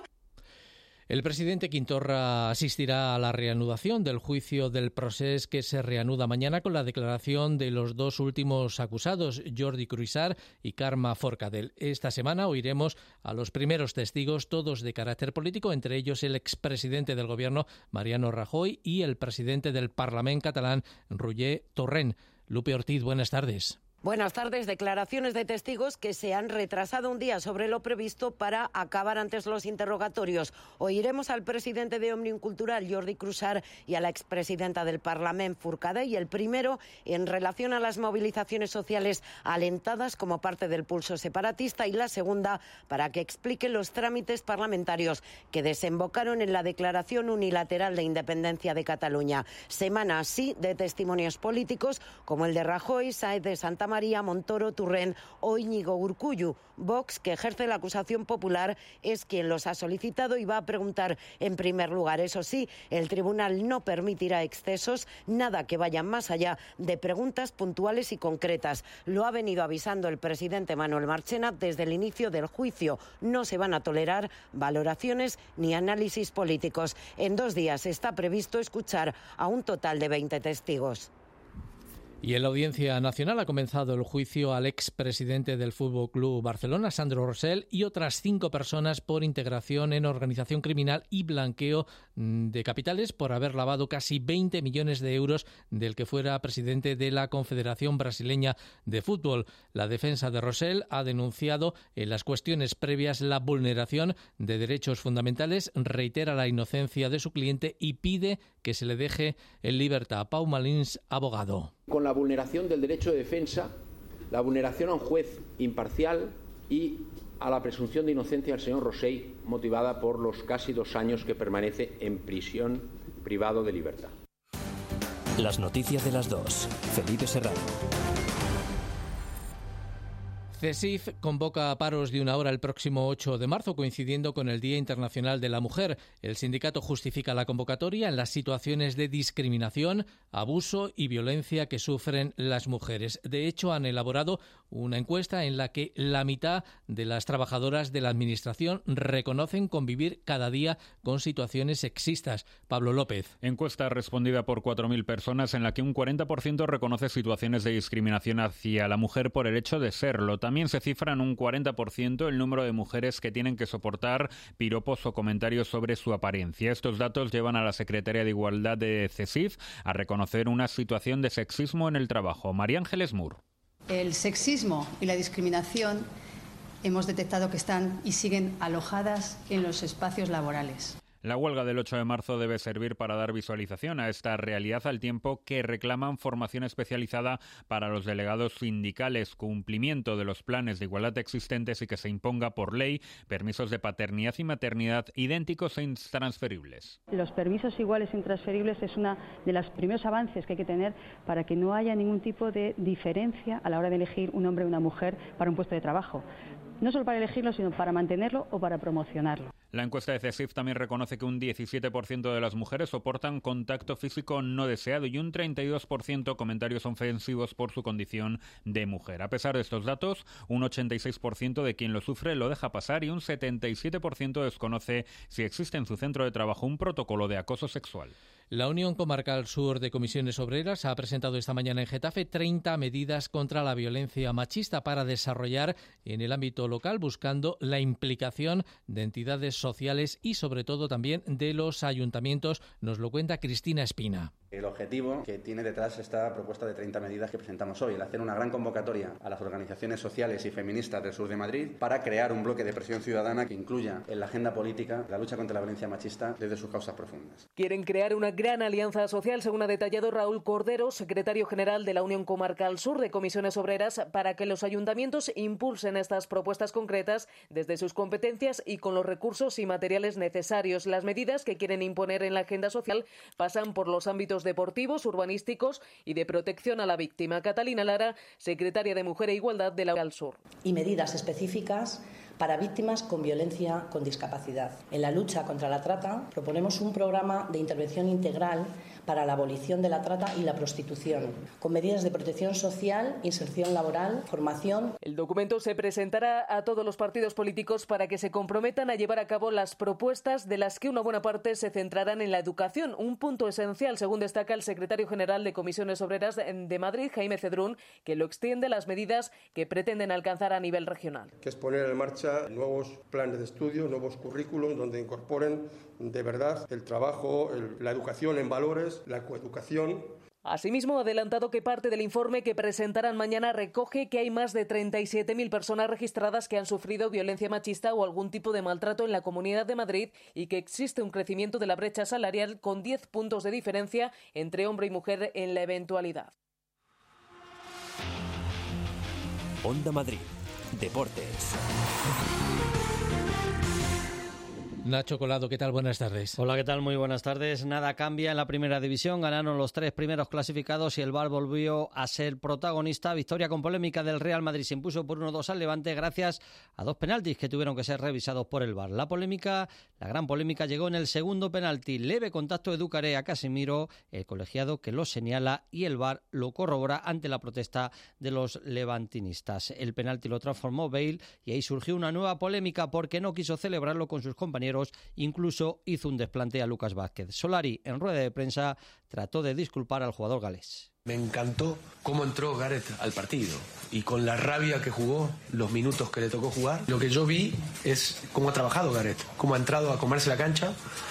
El presidente Quim Torra asistirá a la reanudación del juicio del procés que se reanuda mañana con la declaración de los dos últimos acusados, Jordi Cuixart y Carme Forcadell. Esta semana oiremos a los primeros testigos, todos de carácter político, entre ellos el expresidente del Gobierno, Mariano Rajoy, y el presidente del Parlament catalán, Roger Torrent. Lupe Ortiz, buenas tardes. Buenas tardes. Declaraciones de testigos que se han retrasado un día sobre lo previsto para acabar antes los interrogatorios. Oiremos al presidente de Òmnium Cultural, Jordi Cuixart, y a la expresidenta del Parlament, Forcadell, y el primero en relación a las movilizaciones sociales alentadas como parte del pulso separatista, y la segunda para que explique los trámites parlamentarios que desembocaron en la declaración unilateral de independencia de Cataluña. Semana así de testimonios políticos como el de Rajoy, Sáenz de Santa María, Montoro, Torrent o Íñigo Urkullu. Vox, que ejerce la acusación popular, es quien los ha solicitado y va a preguntar en primer lugar. Eso sí, el tribunal no permitirá excesos, nada que vaya más allá de preguntas puntuales y concretas. Lo ha venido avisando el presidente Manuel Marchena desde el inicio del juicio. No se van a tolerar valoraciones ni análisis políticos. En dos días está previsto escuchar a un total de veinte testigos. Y en la Audiencia Nacional ha comenzado el juicio al expresidente del F C Barcelona, Sandro Rosell, y otras cinco personas por integración en organización criminal y blanqueo de capitales por haber lavado casi veinte millones de euros del que fuera presidente de la Confederación Brasileña de Fútbol. La defensa de Rosell ha denunciado en las cuestiones previas la vulneración de derechos fundamentales, reitera la inocencia de su cliente y pide que se le deje en libertad. Pau Malins, abogado. Con la vulneración del derecho de defensa, la vulneración a un juez imparcial y a la presunción de inocencia del señor Rosell, motivada por los casi dos años que permanece en prisión privado de libertad. Las noticias de las dos. Felipe Serrano. CESIF convoca a paros de una hora el próximo ocho de marzo, coincidiendo con el Día Internacional de la Mujer. El sindicato justifica la convocatoria en las situaciones de discriminación, abuso y violencia que sufren las mujeres. De hecho, han elaborado una encuesta en la que la mitad de las trabajadoras de la Administración reconocen convivir cada día con situaciones sexistas. Pablo López. Encuesta respondida por cuatro mil personas en la que un cuarenta por ciento reconoce situaciones de discriminación hacia la mujer por el hecho de serlo. También se cifra en un cuarenta por ciento el número de mujeres que tienen que soportar piropos o comentarios sobre su apariencia. Estos datos llevan a la Secretaría de Igualdad de CESIF a reconocer una situación de sexismo en el trabajo. María Ángeles Mur. El sexismo y la discriminación hemos detectado que están y siguen alojadas en los espacios laborales. La huelga del ocho de marzo debe servir para dar visualización a esta realidad al tiempo que reclaman formación especializada para los delegados sindicales, cumplimiento de los planes de igualdad existentes y que se imponga por ley permisos de paternidad y maternidad idénticos e intransferibles. Los permisos iguales e intransferibles es uno de los primeros avances que hay que tener para que no haya ningún tipo de diferencia a la hora de elegir un hombre o una mujer para un puesto de trabajo. No solo para elegirlo, sino para mantenerlo o para promocionarlo. La encuesta de CESIF también reconoce que un diecisiete por ciento de las mujeres soportan contacto físico no deseado y un treinta y dos por ciento comentarios ofensivos por su condición de mujer. A pesar de estos datos, un ochenta y seis por ciento de quien lo sufre lo deja pasar y un setenta y siete por ciento desconoce si existe en su centro de trabajo un protocolo de acoso sexual. La Unión Comarcal Sur de Comisiones Obreras ha presentado esta mañana en Getafe treinta medidas contra la violencia machista para desarrollar en el ámbito local, buscando la implicación de entidades sociales y sobre todo también de los ayuntamientos. Nos lo cuenta Cristina Espina. El objetivo que tiene detrás esta propuesta de treinta medidas que presentamos hoy, el hacer una gran convocatoria a las organizaciones sociales y feministas del sur de Madrid para crear un bloque de presión ciudadana que incluya en la agenda política la lucha contra la violencia machista desde sus causas profundas. Quieren crear una gran alianza social, según ha detallado Raúl Cordero, secretario general de la Unión Comarcal Sur de Comisiones Obreras, para que los ayuntamientos impulsen estas propuestas concretas desde sus competencias y con los recursos y materiales necesarios. Las medidas que quieren imponer en la agenda social pasan por los ámbitos deportivos, urbanísticos y de protección a la víctima. Catalina Lara, secretaria de Mujer e Igualdad de la Comarcal Sur. Y medidas específicas para víctimas con violencia con discapacidad. En la lucha contra la trata proponemos un programa de intervención integral para la abolición de la trata y la prostitución, con medidas de protección social, inserción laboral, formación. El documento se presentará a todos los partidos políticos para que se comprometan a llevar a cabo las propuestas, de las que una buena parte se centrarán en la educación, un punto esencial, según destaca el secretario general de Comisiones Obreras de Madrid, Jaime Cedrún, que lo extiende a las medidas que pretenden alcanzar a nivel regional. Que es poner en marcha nuevos planes de estudio, nuevos currículums donde incorporen de verdad el trabajo, el, la educación en valores, la coeducación. Asimismo, ha adelantado que parte del informe que presentarán mañana recoge que hay más de treinta y siete mil personas registradas que han sufrido violencia machista o algún tipo de maltrato en la Comunidad de Madrid y que existe un crecimiento de la brecha salarial con diez puntos de diferencia entre hombre y mujer en la eventualidad. Onda Madrid. Deportes. Nacho Colado, ¿qué tal? Buenas tardes. Hola, ¿qué tal? Muy buenas tardes. Nada cambia en la primera división. Ganaron los tres primeros clasificados y el V A R volvió a ser protagonista. Victoria con polémica del Real Madrid. Se impuso por uno dos al Levante gracias a dos penaltis que tuvieron que ser revisados por el V A R. La polémica, la gran polémica llegó en el segundo penalti. Leve contacto de Ducaré a Casemiro, el colegiado que lo señala y el V A R lo corrobora ante la protesta de los levantinistas. El penalti lo transformó Bale y ahí surgió una nueva polémica porque no quiso celebrarlo con sus compañeros. Incluso hizo un desplante a Lucas Vázquez. Solari, en rueda de prensa, trató de disculpar al jugador galés. Me encantó cómo entró Gareth al partido y con la rabia que jugó, los minutos que le tocó jugar. Lo que yo vi es cómo ha trabajado Gareth, cómo ha entrado a comerse la cancha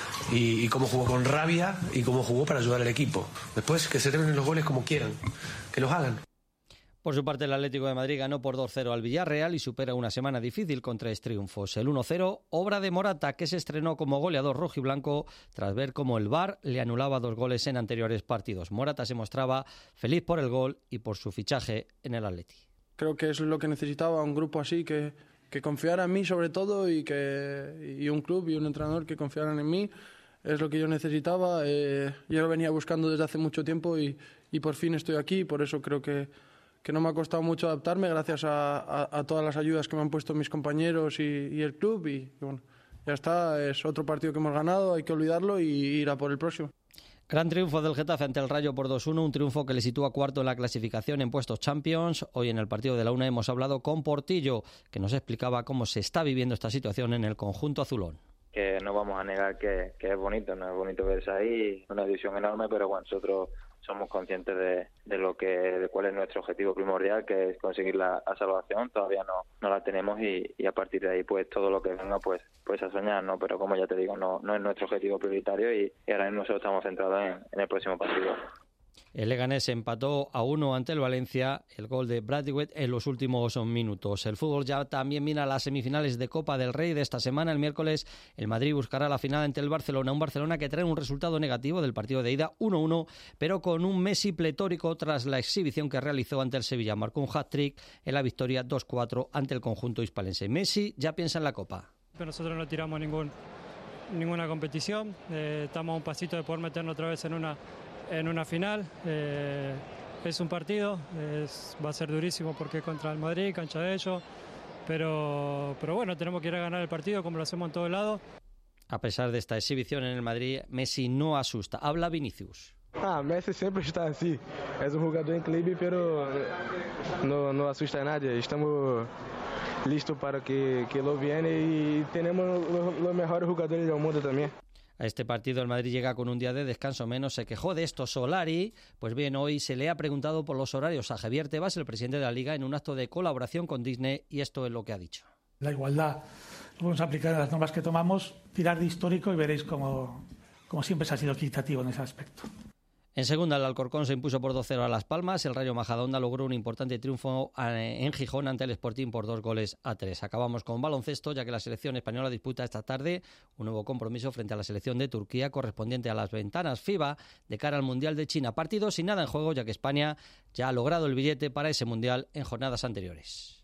y, y cómo jugó con rabia y cómo jugó para ayudar al equipo. Después que se terminen los goles como quieran, que los hagan. Por su parte, el Atlético de Madrid ganó por dos cero al Villarreal y supera una semana difícil con tres triunfos. El uno cero, obra de Morata, que se estrenó como goleador rojiblanco tras ver cómo el V A R le anulaba dos goles en anteriores partidos. Morata se mostraba feliz por el gol y por su fichaje en el Atleti. Creo que es lo que necesitaba, un grupo así que, que confiara en mí sobre todo y, que, y un club y un entrenador que confiaran en mí. Es lo que yo necesitaba. Eh, yo lo venía buscando desde hace mucho tiempo y, y por fin estoy aquí. Por eso creo que que no me ha costado mucho adaptarme gracias a, a, a todas las ayudas que me han puesto mis compañeros y, y el club. Y, y bueno, ya está, es otro partido que hemos ganado, hay que olvidarlo y ir a por el próximo. Gran triunfo del Getafe ante el Rayo por dos uno, un triunfo que le sitúa cuarto en la clasificación en puestos Champions. Hoy en el partido de la una hemos hablado con Portillo, que nos explicaba cómo se está viviendo esta situación en el conjunto azulón. Que no vamos a negar que, que es bonito, no es bonito verse ahí, una división enorme, pero bueno, nosotros somos conscientes de, de lo que, de cuál es nuestro objetivo primordial, que es conseguir la, la salvación. Todavía no, no la tenemos y, y a partir de ahí pues todo lo que venga pues pues a soñar, ¿no? Pero como ya te digo, no, no es nuestro objetivo prioritario y, y ahora mismo nosotros estamos centrados en, en el próximo partido. El Leganés empató a uno ante el Valencia, el gol de Braithwaite en los últimos minutos. El fútbol ya también mira a las semifinales de Copa del Rey de esta semana. El miércoles el Madrid buscará la final ante el Barcelona, un Barcelona que trae un resultado negativo del partido de ida uno uno, pero con un Messi pletórico tras la exhibición que realizó ante el Sevilla. Marcó un hat-trick en la victoria dos cuatro ante el conjunto hispalense. Messi ya piensa en la Copa. Pero nosotros no tiramos ningún, ninguna competición, eh, estamos a un pasito de poder meternos otra vez en una en una final. Eh, es un partido, es, va a ser durísimo porque es contra el Madrid, cancha de ellos, pero, pero bueno, tenemos que ir a ganar el partido como lo hacemos en todos lados. A pesar de esta exhibición en el Madrid, Messi no asusta. Habla Vinicius. Ah, Messi siempre está así. Es un jugador increíble, pero no, no asusta a nadie. Estamos listos para que, que lo viene y tenemos los, los mejores jugadores del mundo también. A este partido el Madrid llega con un día de descanso menos. Se quejó de esto Solari. Pues bien, hoy se le ha preguntado por los horarios a Javier Tebas, el presidente de la Liga, en un acto de colaboración con Disney, y esto es lo que ha dicho. La igualdad, vamos a aplicar a las normas que tomamos, tirar de histórico y veréis cómo, cómo siempre se ha sido equitativo en ese aspecto. En segunda, el Alcorcón se impuso por dos cero a Las Palmas. El Rayo Majadahonda logró un importante triunfo en Gijón ante el Sporting por dos goles a tres. Acabamos con baloncesto, ya que la selección española disputa esta tarde un nuevo compromiso frente a la selección de Turquía, correspondiente a las ventanas FIBA de cara al Mundial de China. Partido sin nada en juego, ya que España ya ha logrado el billete para ese Mundial en jornadas anteriores.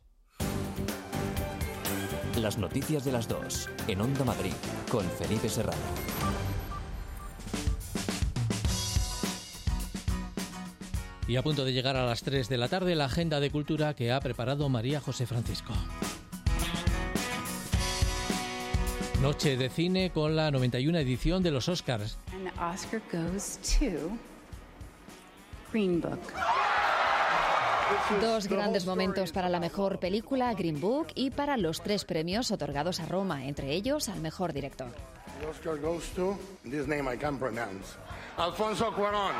Las noticias de las dos, en Onda Madrid, con Felipe Serrano. Y a punto de llegar a las tres de la tarde, la agenda de cultura que ha preparado María José Francisco. Noche de cine con la noventa y una edición de los Oscars. And the Oscar goes to Green Book. Dos grandes momentos para la mejor película, Green Book, y para los tres premios otorgados a Roma, entre ellos al mejor director. The Oscar goes to this name I can't pronounce. Alfonso Cuarón.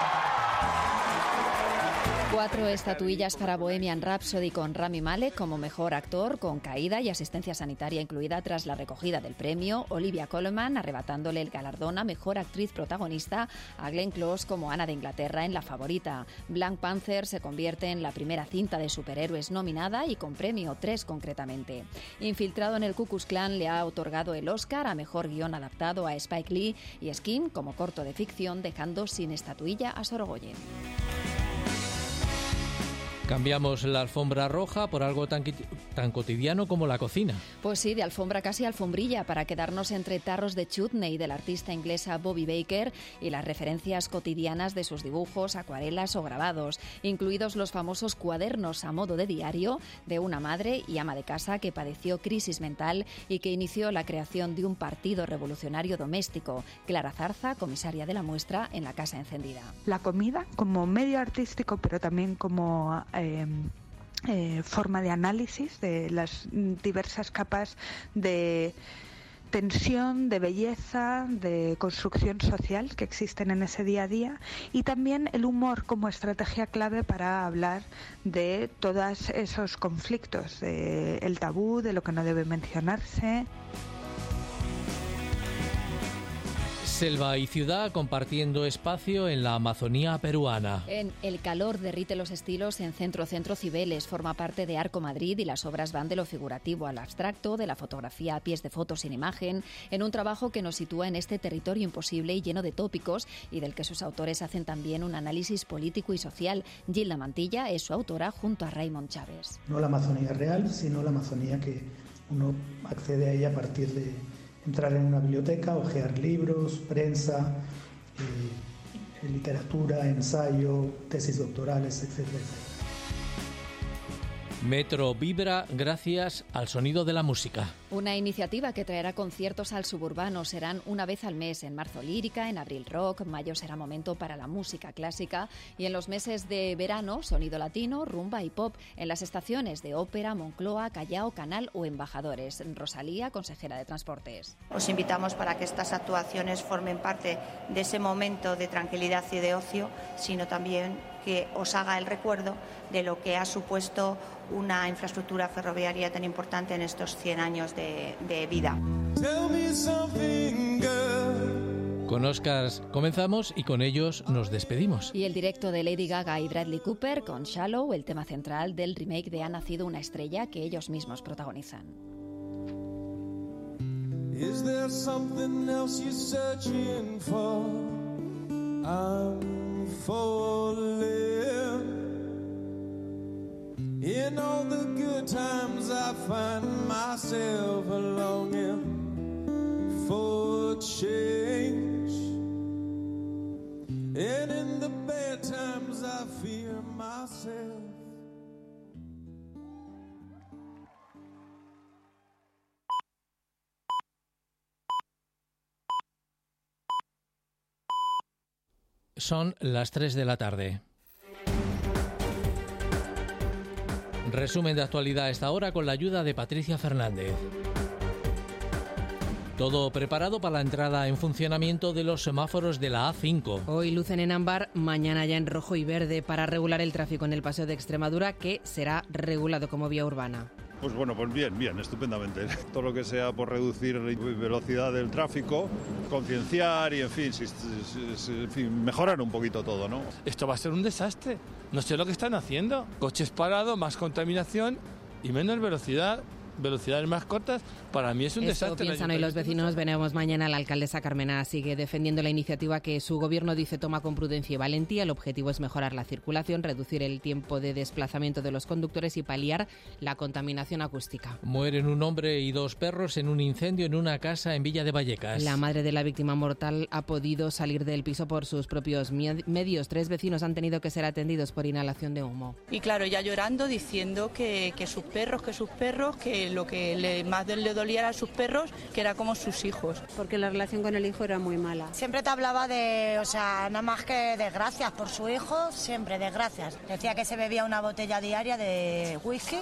Cuatro estatuillas para Bohemian Rhapsody con Rami Malek como mejor actor, con caída y asistencia sanitaria incluida tras la recogida del premio. Olivia Colman arrebatándole el galardón a mejor actriz protagonista a Glenn Close como Ana de Inglaterra en La Favorita. Black Panther se convierte en la primera cinta de superhéroes nominada y con premio, tres concretamente. Infiltrado en el Ku Klux Klan le ha otorgado el Oscar a mejor guión adaptado a Spike Lee y Skin como corto de ficción, dejando sin estatuilla a Sorogoyen. Cambiamos la alfombra roja por algo tan, tan cotidiano como la cocina. Pues sí, de alfombra casi alfombrilla, para quedarnos entre tarros de chutney de la artista inglesa Bobby Baker y las referencias cotidianas de sus dibujos, acuarelas o grabados, incluidos los famosos cuadernos a modo de diario de una madre y ama de casa que padeció crisis mental y que inició la creación de un partido revolucionario doméstico. Clara Zarza, comisaria de la muestra en La Casa Encendida. La comida como medio artístico, pero también como Eh, eh, forma de análisis de las diversas capas de tensión, de belleza, de construcción social que existen en ese día a día, y también el humor como estrategia clave para hablar de todos esos conflictos, de el tabú, de lo que no debe mencionarse. Selva y ciudad compartiendo espacio en la Amazonía peruana. En El calor derrite los estilos en Centro Centro Cibeles. Forma parte de Arco Madrid y las obras van de lo figurativo al abstracto, de la fotografía a pies de fotos sin imagen, en un trabajo que nos sitúa en este territorio imposible y lleno de tópicos y del que sus autores hacen también un análisis político y social. Gilda Mantilla es su autora junto a Raymond Chávez. No la Amazonía real, sino la Amazonía que uno accede a ella a partir de entrar en una biblioteca, hojear libros, prensa, eh, literatura, ensayo, tesis doctorales, etcétera, etcétera. Metro vibra gracias al sonido de la música. Una iniciativa que traerá conciertos al suburbano. Serán una vez al mes, en marzo lírica, en abril rock, mayo será momento para la música clásica y en los meses de verano sonido latino, rumba y pop en las estaciones de Ópera, Moncloa, Callao, Canal o Embajadores. Rosalía, consejera de Transportes. Os invitamos para que estas actuaciones formen parte de ese momento de tranquilidad y de ocio, sino también que os haga el recuerdo de lo que ha supuesto una infraestructura ferroviaria tan importante en estos cien años de, de vida. Con Oscars comenzamos y con ellos nos despedimos. Y el directo de Lady Gaga y Bradley Cooper con Shallow, el tema central del remake de Ha nacido una estrella que ellos mismos protagonizan. Is there something else you're searching for? I'm falling. In all the good times I find myself longing for change. And in the bad times I fear myself. Son las tres de la tarde. Resumen de actualidad a esta hora con la ayuda de Patricia Fernández. Todo preparado para la entrada en funcionamiento de los semáforos de la A cinco. Hoy lucen en ámbar, mañana ya en rojo y verde para regular el tráfico en el Paseo de Extremadura, que será regulado como vía urbana. Pues bueno, pues bien, bien, estupendamente. Todo lo que sea por reducir la velocidad del tráfico, concienciar y, en fin, si, si, si, en fin, mejorar un poquito todo, ¿no? Esto va a ser un desastre. No sé lo que están haciendo. Coches parados, más contaminación y menos velocidad. Velocidades más cortas, para mí es un Eso desastre. Piensan hoy los vecinos. Veremos mañana. La alcaldesa Carmena sigue defendiendo la iniciativa que su gobierno dice toma con prudencia y valentía. El objetivo es mejorar la circulación, reducir el tiempo de desplazamiento de los conductores y paliar la contaminación acústica. Mueren un hombre y dos perros en un incendio en una casa en Villa de Vallecas. La madre de la víctima mortal ha podido salir del piso por sus propios medios. Tres vecinos han tenido que ser atendidos por inhalación de humo. Y claro, ella llorando, diciendo que, que sus perros, que sus perros, que lo que le, más le dolía a sus perros, que era como sus hijos. Porque la relación con el hijo era muy mala. Siempre te hablaba de, o sea, nada más que desgracias por su hijo, siempre desgracias. Decía que se bebía una botella diaria de whisky.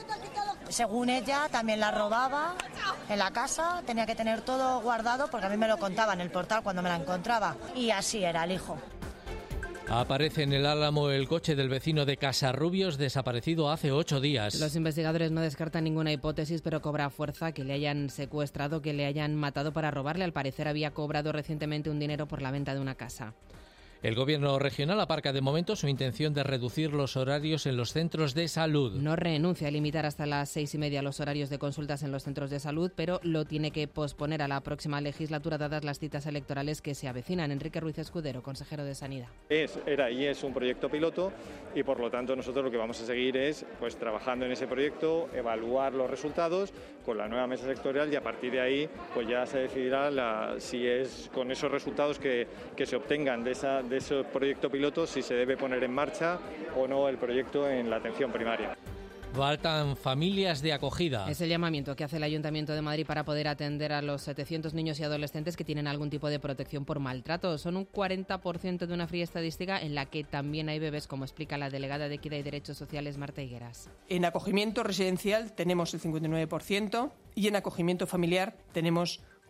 Según ella, también la robaba en la casa, tenía que tener todo guardado, porque a mí me lo contaba en el portal cuando me la encontraba. Y así era el hijo. Aparece en el Álamo el coche del vecino de Casarrubios, desaparecido hace ocho días. Los investigadores no descartan ninguna hipótesis, pero cobra fuerza que le hayan secuestrado, que le hayan matado para robarle. Al parecer había cobrado recientemente un dinero por la venta de una casa. El gobierno regional aparca de momento su intención de reducir los horarios en los centros de salud. No renuncia a limitar hasta las seis y media los horarios de consultas en los centros de salud, pero lo tiene que posponer a la próxima legislatura dadas las citas electorales que se avecinan. Enrique Ruiz Escudero, consejero de Sanidad. Es, era y es un proyecto piloto y por lo tanto nosotros lo que vamos a seguir es pues trabajando en ese proyecto, evaluar los resultados con la nueva mesa sectorial y a partir de ahí pues ya se decidirá la, si es con esos resultados que, que se obtengan de esa de ese proyecto piloto si se debe poner en marcha o no el proyecto en la atención primaria. Faltan familias de acogida. Es el llamamiento que hace el Ayuntamiento de Madrid para poder atender a los setecientos niños y adolescentes que tienen algún tipo de protección por maltrato. Son un cuarenta por ciento de una fría estadística en la que también hay bebés, como explica la delegada de Equidad y Derechos Sociales, Marta Higueras. En acogimiento residencial tenemos el cincuenta y nueve por ciento y en acogimiento familiar tenemos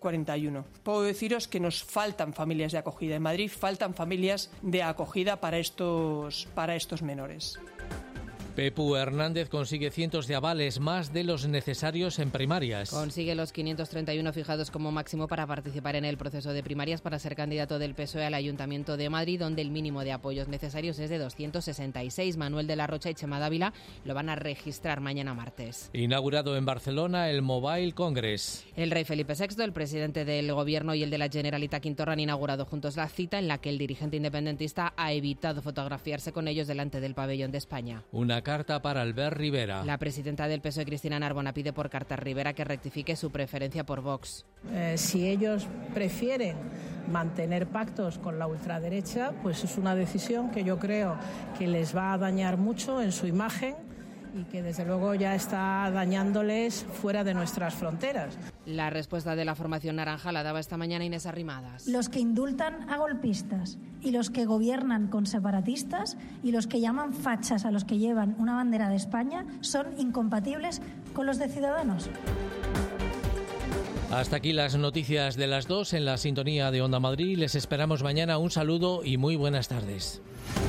cuarenta y uno. Puedo deciros que nos faltan familias de acogida. En Madrid faltan familias de acogida para estos, para estos menores. Pepu Hernández consigue cientos de avales, más de los necesarios en primarias. Consigue los quinientos treinta y uno fijados como máximo para participar en el proceso de primarias para ser candidato del P S O E al Ayuntamiento de Madrid, donde el mínimo de apoyos necesarios es de doscientos sesenta y seis. Manuel de la Rocha y Chema Dávila lo van a registrar mañana martes. Inaugurado en Barcelona el Mobile Congress. El rey Felipe sexto, el presidente del Gobierno y el de la Generalitat Quintorra han inaugurado juntos la cita en la que el dirigente independentista ha evitado fotografiarse con ellos delante del pabellón de España. Una carta para Albert Rivera. La presidenta del P S O E, Cristina Narbona, pide por carta a Rivera que rectifique su preferencia por Vox. Eh, si ellos prefieren mantener pactos con la ultraderecha, pues es una decisión que yo creo que les va a dañar mucho en su imagen y que desde luego ya está dañándoles fuera de nuestras fronteras. La respuesta de la formación naranja la daba esta mañana Inés Arrimadas. Los que indultan a golpistas y los que gobiernan con separatistas y los que llaman fachas a los que llevan una bandera de España son incompatibles con los de Ciudadanos. Hasta aquí las noticias de las dos en la sintonía de Onda Madrid. Les esperamos mañana. Un saludo y muy buenas tardes.